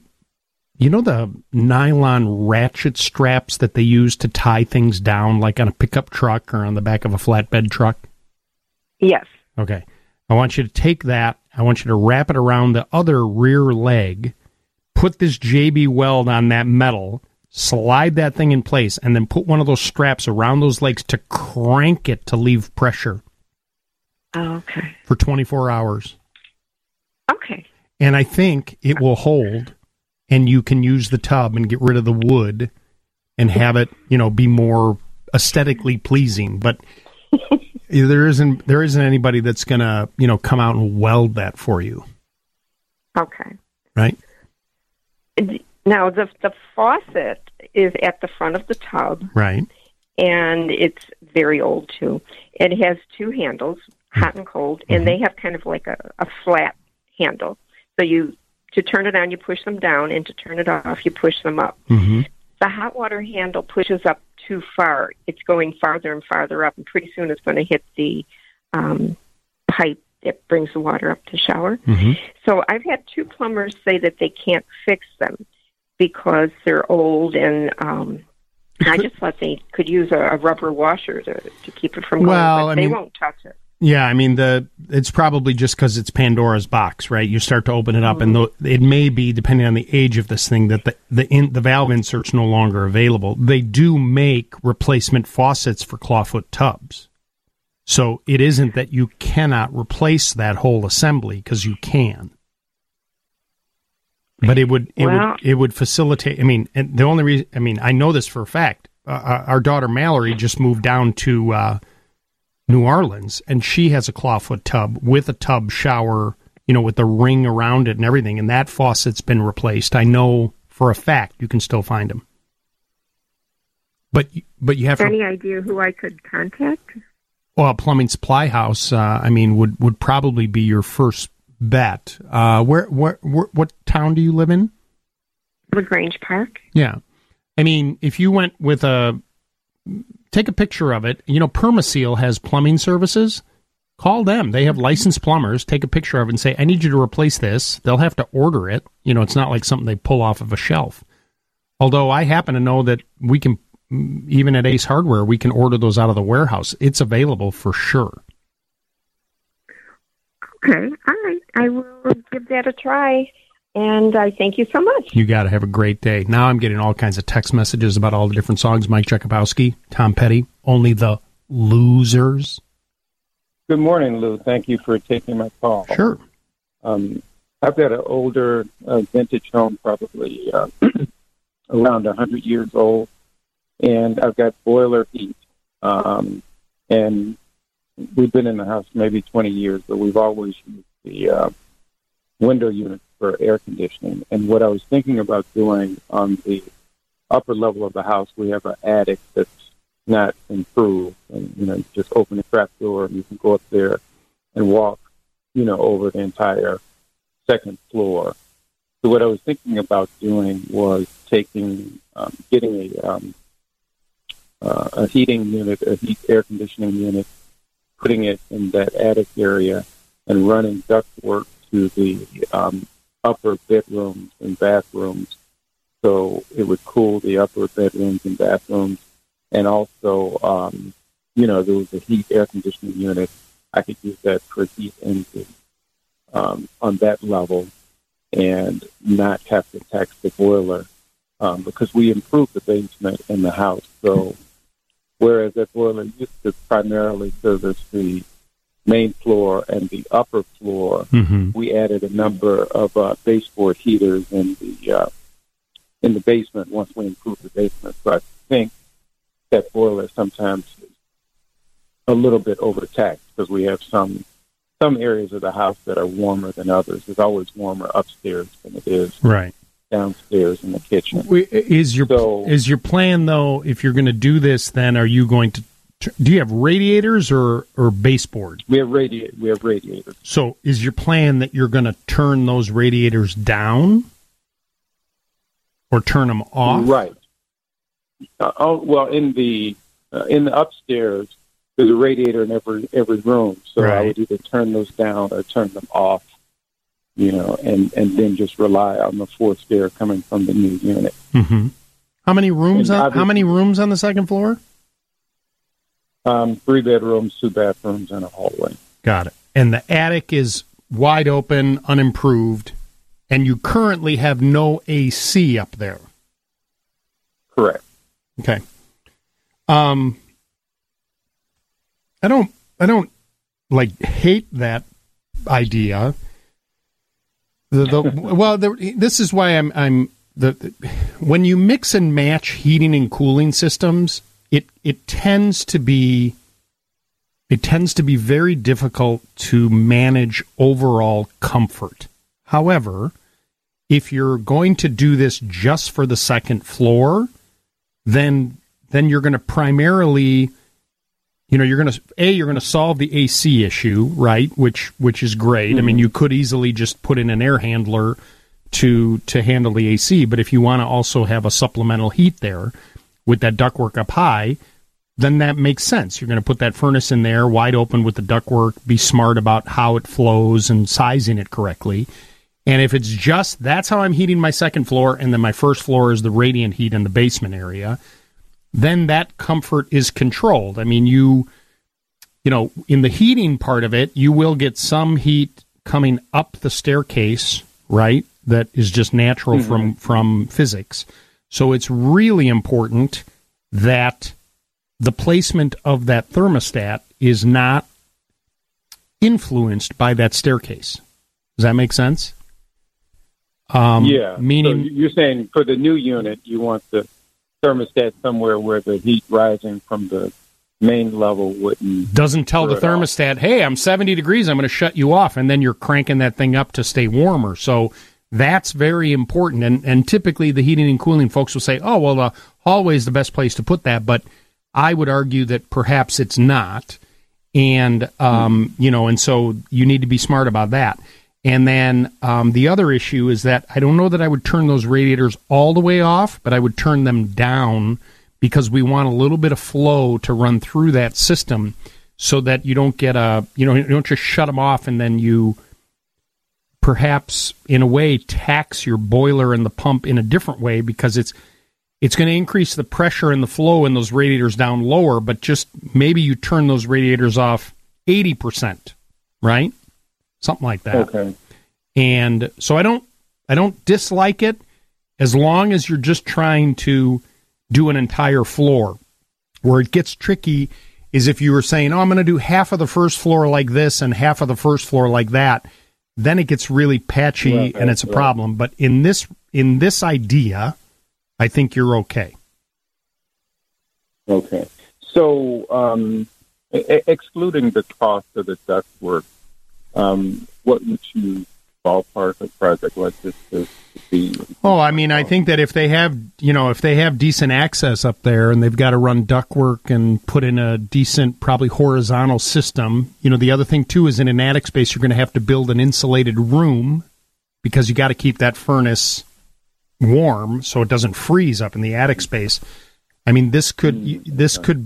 nylon ratchet straps that they use to tie things down, like on a pickup truck or on the back of a flatbed truck? Yes. Okay. I want you to take that, I want you to wrap it around the other rear leg, put this JB Weld on that metal, slide that thing in place, and then put one of those straps around those legs to crank it to leave pressure. Okay. For 24 hours. Okay. And I think it will hold, and you can use the tub and get rid of the wood and have it, be more aesthetically pleasing. But there isn't anybody that's going to, come out and weld that for you. Okay. Right? Now, the faucet is at the front of the tub. Right. And it's very old, too. It has two handles, hot and cold, and they have kind of like a flat handle. So to turn it on, you push them down, and to turn it off, you push them up. Mm-hmm. The hot water handle pushes up too far. It's going farther and farther up, and pretty soon it's going to hit the pipe that brings the water up to shower. Mm-hmm. So I've had two plumbers say that they can't fix them because they're old, and I just thought they could use a rubber washer to keep it from going, but they won't touch it. Yeah, I mean, it's probably just because it's Pandora's box, right? You start to open it up, and it may be, depending on the age of this thing, that the valve insert's no longer available. They do make replacement faucets for clawfoot tubs. So it isn't that you cannot replace that whole assembly, because you can. But it would facilitate. I mean, and the only reason, I know this for a fact. Our daughter Mallory just moved down to New Orleans, and she has a clawfoot tub with a tub shower, with the ring around it and everything, and that faucet's been replaced. I know for a fact you can still find them. But you have any idea who I could contact? Well, a plumbing supply house, would probably be your first bet. What town do you live in? LaGrange Park. Yeah. If you went with take a picture of it. Permaseal has plumbing services. Call them. They have licensed plumbers. Take a picture of it and say, I need you to replace this. They'll have to order it. It's not like something they pull off of a shelf. Although I happen to know that we can, even at Ace Hardware, we can order those out of the warehouse. It's available for sure. Okay. All right. I will give that a try. And I thank you so much. You got to have a great day. Now I'm getting all kinds of text messages about all the different songs. Mike Jakubowski, Tom Petty, Only the Losers. Good morning, Lou. Thank you for taking my call. Sure. I've got an older vintage home, probably around 100 years old, and I've got boiler heat. And we've been in the house maybe 20 years, but we've always used the window unit for air conditioning. And what I was thinking about doing on the upper level of the house, we have an attic that's not improved. And, you just open the trap door and you can go up there and walk, over the entire second floor. So what I was thinking about doing was getting a heating unit, a heat air conditioning unit, putting it in that attic area and running ductwork to the upper bedrooms and bathrooms, so it would cool the upper bedrooms and bathrooms. And also, there was a heat air conditioning unit. I could use that for heat engine on that level and not have to tax the boiler because we improved the basement in the house. So whereas that boiler used to primarily service the main floor and the upper floor, we added a number of baseboard heaters in the basement once we improved the basement. So I think that boiler sometimes is a little bit overtaxed because we have some areas of the house that are warmer than others. It's always warmer upstairs than it is downstairs in the kitchen. Is your plan, though, if you're going to do this, then are you going to do you have radiators or baseboard? We have radiators. So is your plan that you're going to turn those radiators down or turn them off? Right. In the upstairs, there's a radiator in every room. So I would either turn those down or turn them off, and then just rely on the forced air coming from the new unit. Mm-hmm. How many rooms on the second floor? 3 bedrooms, 2 bathrooms, and a hallway. Got it. And the attic is wide open, unimproved, and you currently have no AC up there. Correct. Okay. I don't hate that idea. This is why when you mix and match heating and cooling systems, it tends to be it tends to be very difficult to manage overall comfort. However, if you're going to do this just for the second floor, then you're going to primarily, you're going to solve the AC issue, right? Which is great. I mean, you could easily just put in an air handler to handle the AC, but if you want to also have a supplemental heat there with that ductwork up high, then that makes sense. You're going to put that furnace in there wide open with the ductwork, be smart about how it flows and sizing it correctly. And if it's just, that's how I'm heating my second floor, and then my first floor is the radiant heat in the basement area, then that comfort is controlled. I mean, you know, in the heating part of it, you will get some heat coming up the staircase, right? That is just natural from physics. So it's really important that the placement of that thermostat is not influenced by that staircase. Does that make sense? Yeah. Meaning, so you're saying for the new unit, you want the thermostat somewhere where the heat rising from the main level doesn't tell the thermostat, hey, I'm 70 degrees, I'm going to shut you off, and then you're cranking that thing up to stay warmer. So that's very important. And typically the heating and cooling folks will say, oh, well, the hallway is the best place to put that. But I would argue that perhaps it's not. And, and so you need to be smart about that. And then the other issue is that I don't know that I would turn those radiators all the way off, but I would turn them down because we want a little bit of flow to run through that system so that you don't get you don't just shut them off and then you perhaps, in a way, tax your boiler and the pump in a different way because it's going to increase the pressure and the flow in those radiators down lower, but just maybe you turn those radiators off 80%, right? Something like that. Okay. And so I don't dislike it as long as you're just trying to do an entire floor. Where it gets tricky is if you were saying, oh, I'm going to do half of the first floor like this and half of the first floor like that, then it gets really patchy and it's a problem. But in this idea, I think you're okay. Okay. So excluding the cost of the ductwork, what would you ballpark a project like this to be? Oh, I mean, I think that if they have decent access up there and they've got to run ductwork and put in a decent, probably horizontal system, the other thing too is in an attic space, you're going to have to build an insulated room because you got to keep that furnace warm so it doesn't freeze up in the attic space. I mean, this could easily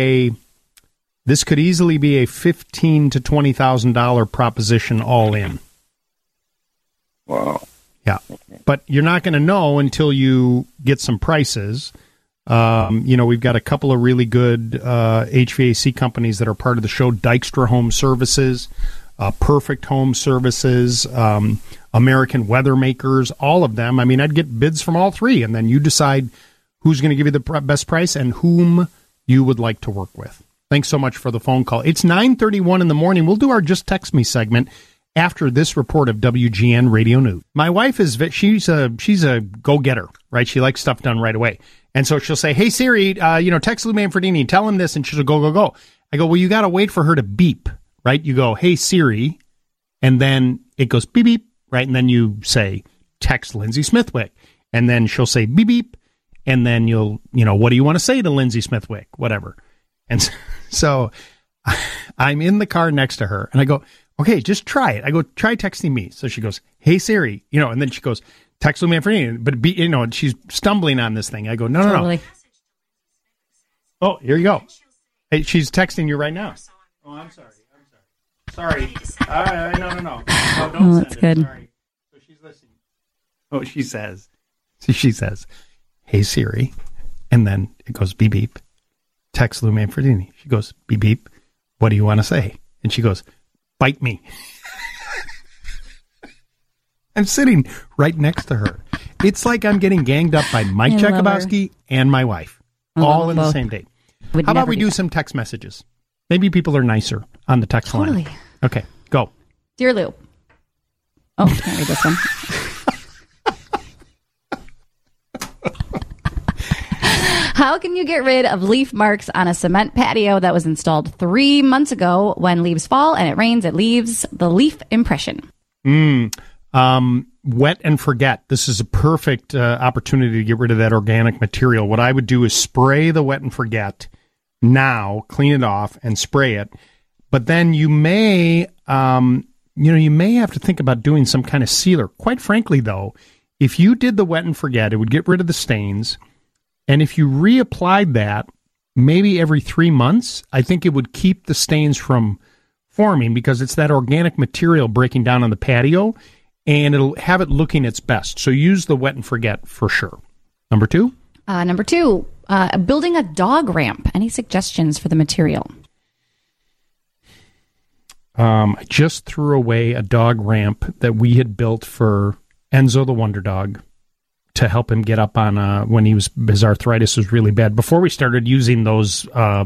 be a $15,000 to $20,000 proposition all in. Wow. Yeah. Okay. But you're not going to know until you get some prices. We've got a couple of really good HVAC companies that are part of the show. Dykstra Home Services, Perfect Home Services, American Weather Makers, all of them. I mean, I'd get bids from all three, and then you decide who's going to give you the best price and whom you would like to work with. Thanks so much for the phone call. It's 9:31 in the morning. We'll do our Just Text Me segment after this report of WGN Radio News. My wife she's a go-getter, right? She likes stuff done right away. And so she'll say, hey, Siri, text Lou Manfredini, tell him this, and she'll go, go, go. I go, well, you got to wait for her to beep, right? You go, hey, Siri, and then it goes beep, beep, right? And then you say, text Lindsay Smithwick. And then she'll say beep, beep, and then what do you want to say to Lindsay Smithwick? Whatever. And so I'm in the car next to her, and I go, okay, just try it. I go, try texting me. So she goes, hey, Siri, and then she goes, text Lou Manfredini. But, she's stumbling on this thing. I go, no. Oh, here you go. Hey, she's texting you right now. Oh, I'm sorry. Sorry. No. No, don't send that's good. Sorry. So she's listening. Oh, she says, hey, Siri. And then it goes, beep, beep. Text Lou Manfredini. She goes, beep, beep. What do you want to say? And she goes, bite me. I'm sitting right next to her. It's like I'm getting ganged up by Mike Jakubowski and my wife, all in the same day. How about we do some text messages? Maybe people are nicer on the text line. Totally. Okay, go. Dear Lou. Oh, can't read this one. How can you get rid of leaf marks on a cement patio that was installed 3 months ago? When leaves fall and it rains, it leaves the leaf impression. Wet and forget. This is a perfect opportunity to get rid of that organic material. What I would do is spray the wet and forget now, clean it off, and spray it. But then you may, you may have to think about doing some kind of sealer. Quite frankly, though, if you did the wet and forget, it would get rid of the stains. And if you reapplied that maybe every 3 months, I think it would keep the stains from forming because it's that organic material breaking down on the patio, and it'll have it looking its best. So use the wet and forget for sure. Number two? Building a dog ramp. Any suggestions for the material? I just threw away a dog ramp that we had built for Enzo the Wonder Dog to help him get up on when his arthritis was really bad, before we started using those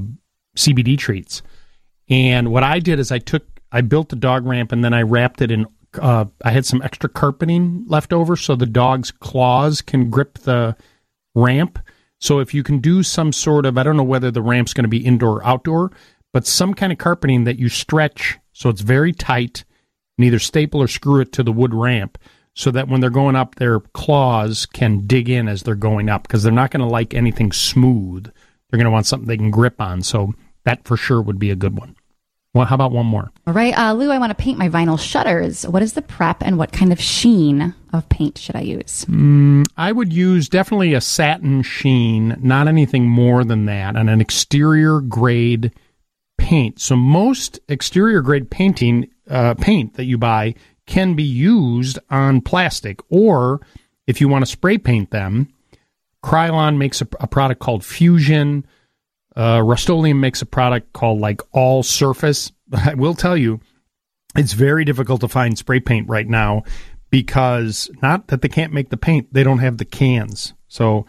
CBD treats. And what I did is I built the dog ramp, and then I wrapped it in, I had some extra carpeting left over so the dog's claws can grip the ramp. So if you can do some sort of, I don't know whether the ramp's going to be indoor or outdoor, but some kind of carpeting that you stretch so it's very tight, and either staple or screw it to the wood ramp so that when they're going up, their claws can dig in as they're going up, because they're not going to like anything smooth. They're going to want something they can grip on. So that for sure would be a good one. Well, how about one more? All right, Lou, I want to paint my vinyl shutters. What is the prep, and what kind of sheen of paint should I use? I would use definitely a satin sheen, not anything more than that, and an exterior grade paint. So most exterior grade paint that you buy can be used on plastic, or if you want to spray paint them, Krylon makes a product called Fusion. Rust-Oleum makes a product called like All Surface. I will tell you, it's very difficult to find spray paint right now, because not that they can't make the paint, they don't have the cans. So,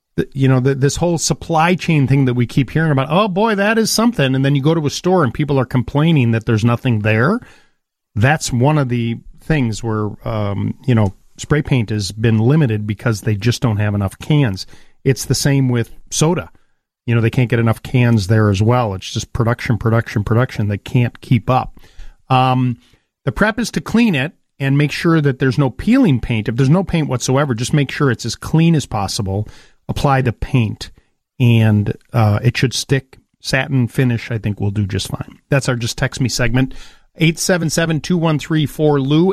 this whole supply chain thing that we keep hearing about, oh boy, that is something. And then you go to a store and people are complaining that there's nothing there. That's one of the things where, spray paint has been limited because they just don't have enough cans. It's the same with soda. They can't get enough cans there as well. It's just production. They can't keep up. The prep is to clean it and make sure that there's no peeling paint. If there's no paint whatsoever, just make sure it's as clean as possible. Apply the paint, and it should stick. Satin finish, I think, will do just fine. That's our Just Text Me segment. 877-2134-LOU,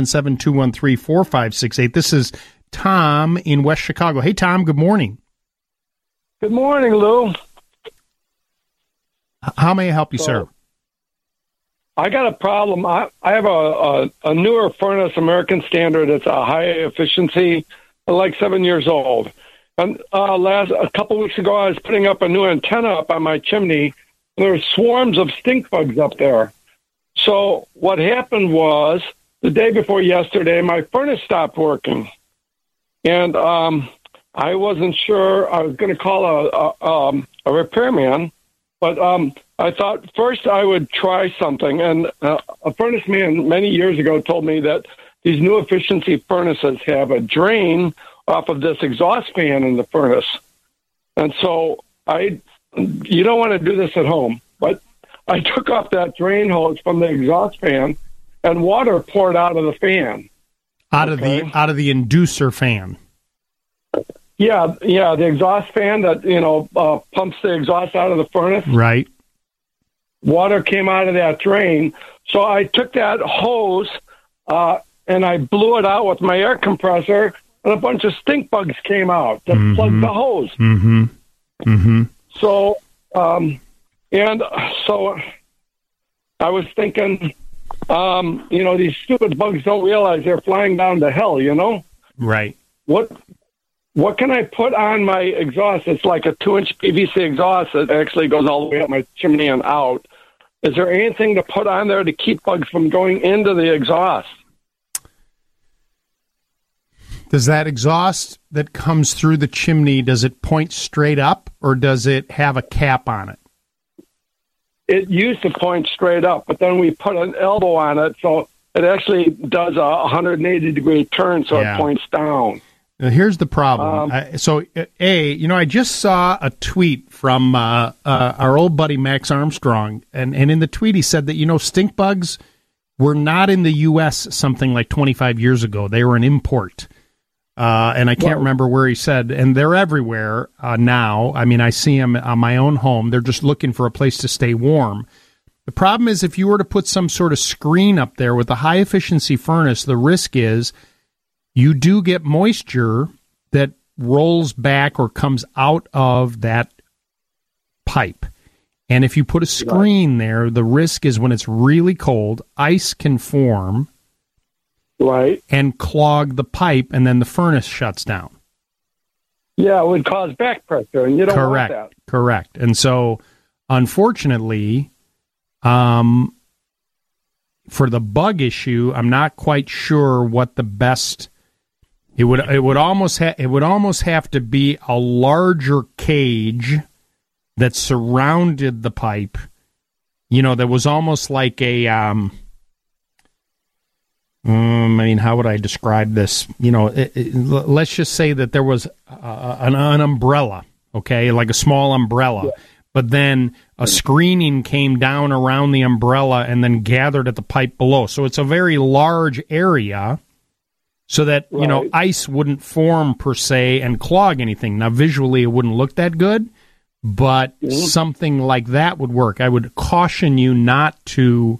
877-213-4568. This is Tom in West Chicago. Hey, Tom, good morning. Good morning, Lou. How may I help you, sir? I got a problem. I have a newer furnace, American Standard. It's a high efficiency, like 7 years old. And a couple weeks ago, I was putting up a new antenna up on my chimney. And there were swarms of stink bugs up there. So what happened was, the day before yesterday, my furnace stopped working. And I wasn't sure. I was going to call a repairman, but I thought first I would try something. And a furnace man many years ago told me that these new efficiency furnaces have a drain off of this exhaust fan in the furnace. And so you don't want to do this at home, but I took off that drain hose from the exhaust fan, and water poured out of the fan. Out of the inducer fan. Yeah, the exhaust fan that, pumps the exhaust out of the furnace. Right. Water came out of that drain. So I took that hose and I blew it out with my air compressor, and a bunch of stink bugs came out that plugged the hose. Mm-hmm. Mm-hmm. So, so I was thinking, these stupid bugs don't realize they're flying down to hell, Right. What can I put on my exhaust? It's like a 2-inch PVC exhaust that actually goes all the way up my chimney and out. Is there anything to put on there to keep bugs from going into the exhaust? Does that exhaust that comes through the chimney, does it point straight up, or does it have a cap on it? It used to point straight up, but then we put an elbow on it, so it actually does a 180-degree turn, so it points down. Here's the problem. I just saw a tweet from our old buddy Max Armstrong, and in the tweet he said that, stink bugs were not in the U.S. something like 25 years ago. They were an import. And I can't remember where he said, and they're everywhere now. I mean, I see them on my own home. They're just looking for a place to stay warm. The problem is if you were to put some sort of screen up there with a high-efficiency furnace, the risk is you do get moisture that rolls back or comes out of that pipe. And if you put a screen there, the risk is when it's really cold, ice can form and clog the pipe, and then the furnace shuts down. Yeah, it would cause back pressure, and you don't want that. Correct. And so, unfortunately, for the bug issue, I'm not quite sure what the best... It would almost have to be a larger cage that surrounded the pipe. That was almost like a how would I describe this? Let's just say that there was an umbrella, okay, like a small umbrella, but then a screening came down around the umbrella and then gathered at the pipe below. So it's a very large area. So that, ice wouldn't form per se and clog anything. Now, visually, it wouldn't look that good, but something like that would work. I would caution you not to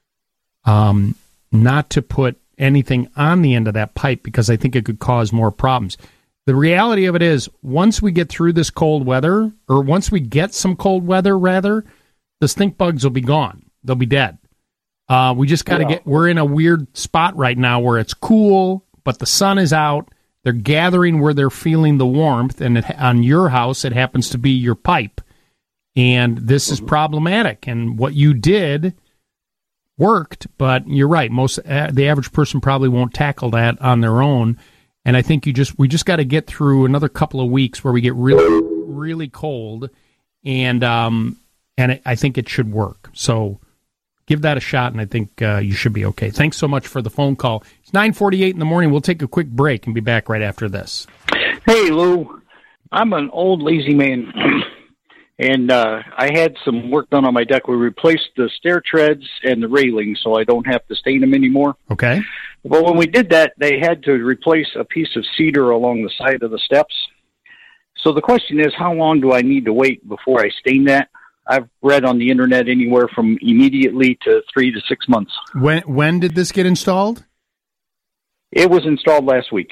put anything on the end of that pipe because I think it could cause more problems. The reality of it is, once we get through this cold weather, or once we get some cold weather, rather, the stink bugs will be gone. They'll be dead. We just got to we're in a weird spot right now where it's cool, but the sun is out. They're gathering where they're feeling the warmth, and on your house, it happens to be your pipe. And this is problematic. And what you did worked, but you're right. The average person probably won't tackle that on their own. And I think we just got to get through another couple of weeks where we get really, really cold, and I think it should work. So give that a shot, and I think you should be okay. Thanks so much for the phone call. It's 9:48 in the morning. We'll take a quick break and be back right after this. Hey, Lou. I'm an old lazy man, and I had some work done on my deck. We replaced the stair treads and the railing so I don't have to stain them anymore. Okay. But when we did that, they had to replace a piece of cedar along the side of the steps. So the question is, how long do I need to wait before I stain that? I've read on the internet anywhere from immediately to 3 to 6 months. When did this get installed? It was installed last week.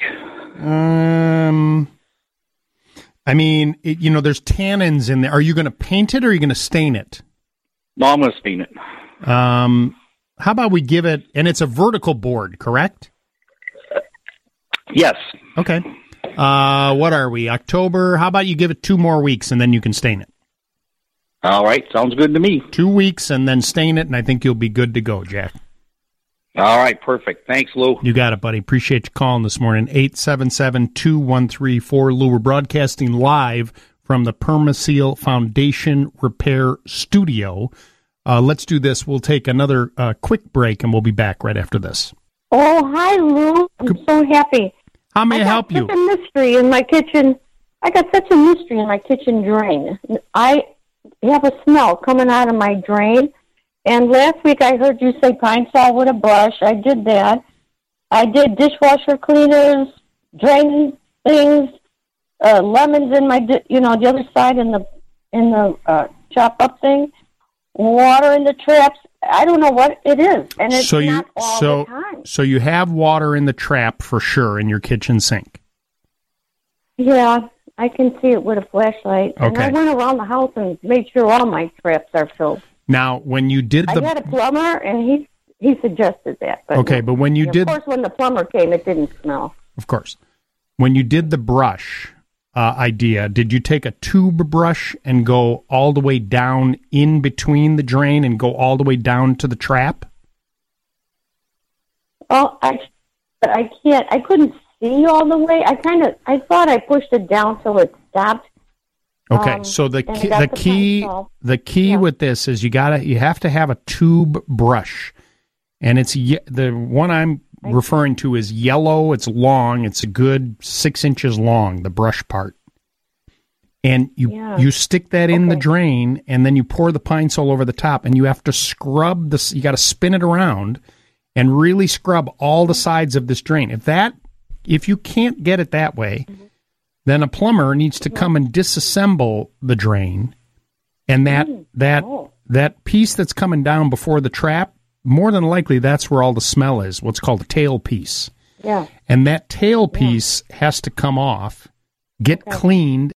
There's tannins in there. Are you going to paint it or are you going to stain it? No, I'm going to stain it. How about we give it, and it's a vertical board, correct? Yes. Okay. What are we, October? How about you give it 2 more weeks and then you can stain it? All right, sounds good to me. 2 weeks and then stain it, and I think you'll be good to go, Jack. All right, perfect. Thanks, Lou. You got it, buddy. Appreciate you calling this morning. 877-2134. Lou, we're broadcasting live from the Permaseal Foundation Repair Studio. Let's do this. We'll take another quick break, and we'll be back right after this. Oh, hi, Lou. I'm so happy. How may I help you? I got such a mystery in my kitchen. Drain. I have a smell coming out of my drain. And last week I heard you say pine sol with a brush. I did that. I did dishwasher cleaners, drain things, lemons in my, the other side in the chop up thing, water in the traps. I don't know what it is, and it's not all the time. So you have water in the trap for sure in your kitchen sink. Yeah, I can see it with a flashlight. Okay. And I went around the house and made sure all my traps are filled. Now, when you did I had a plumber, and he suggested that. But okay, but when you did... Of course, when the plumber came, it didn't smell. Of course. When you did the brush idea, did you take a tube brush and go all the way down in between the drain and go all the way down to the trap? Oh, I can't. I couldn't see all the way. I thought I pushed it down till it stopped. Okay, so the key with this is you have to have a tube brush, and it's the one I'm referring to is yellow. It's long. It's a good 6 inches long, the brush part. And you stick that in the drain, and then you pour the Pine Sol over the top, and you have to scrub this. You got to spin it around and really scrub all the sides of this drain. If you can't get it that way, then a plumber needs to come and disassemble the drain, and that piece that's coming down before the trap, more than likely that's where all the smell is. What's called a tail piece. Yeah. And that tail piece has to come off, get cleaned,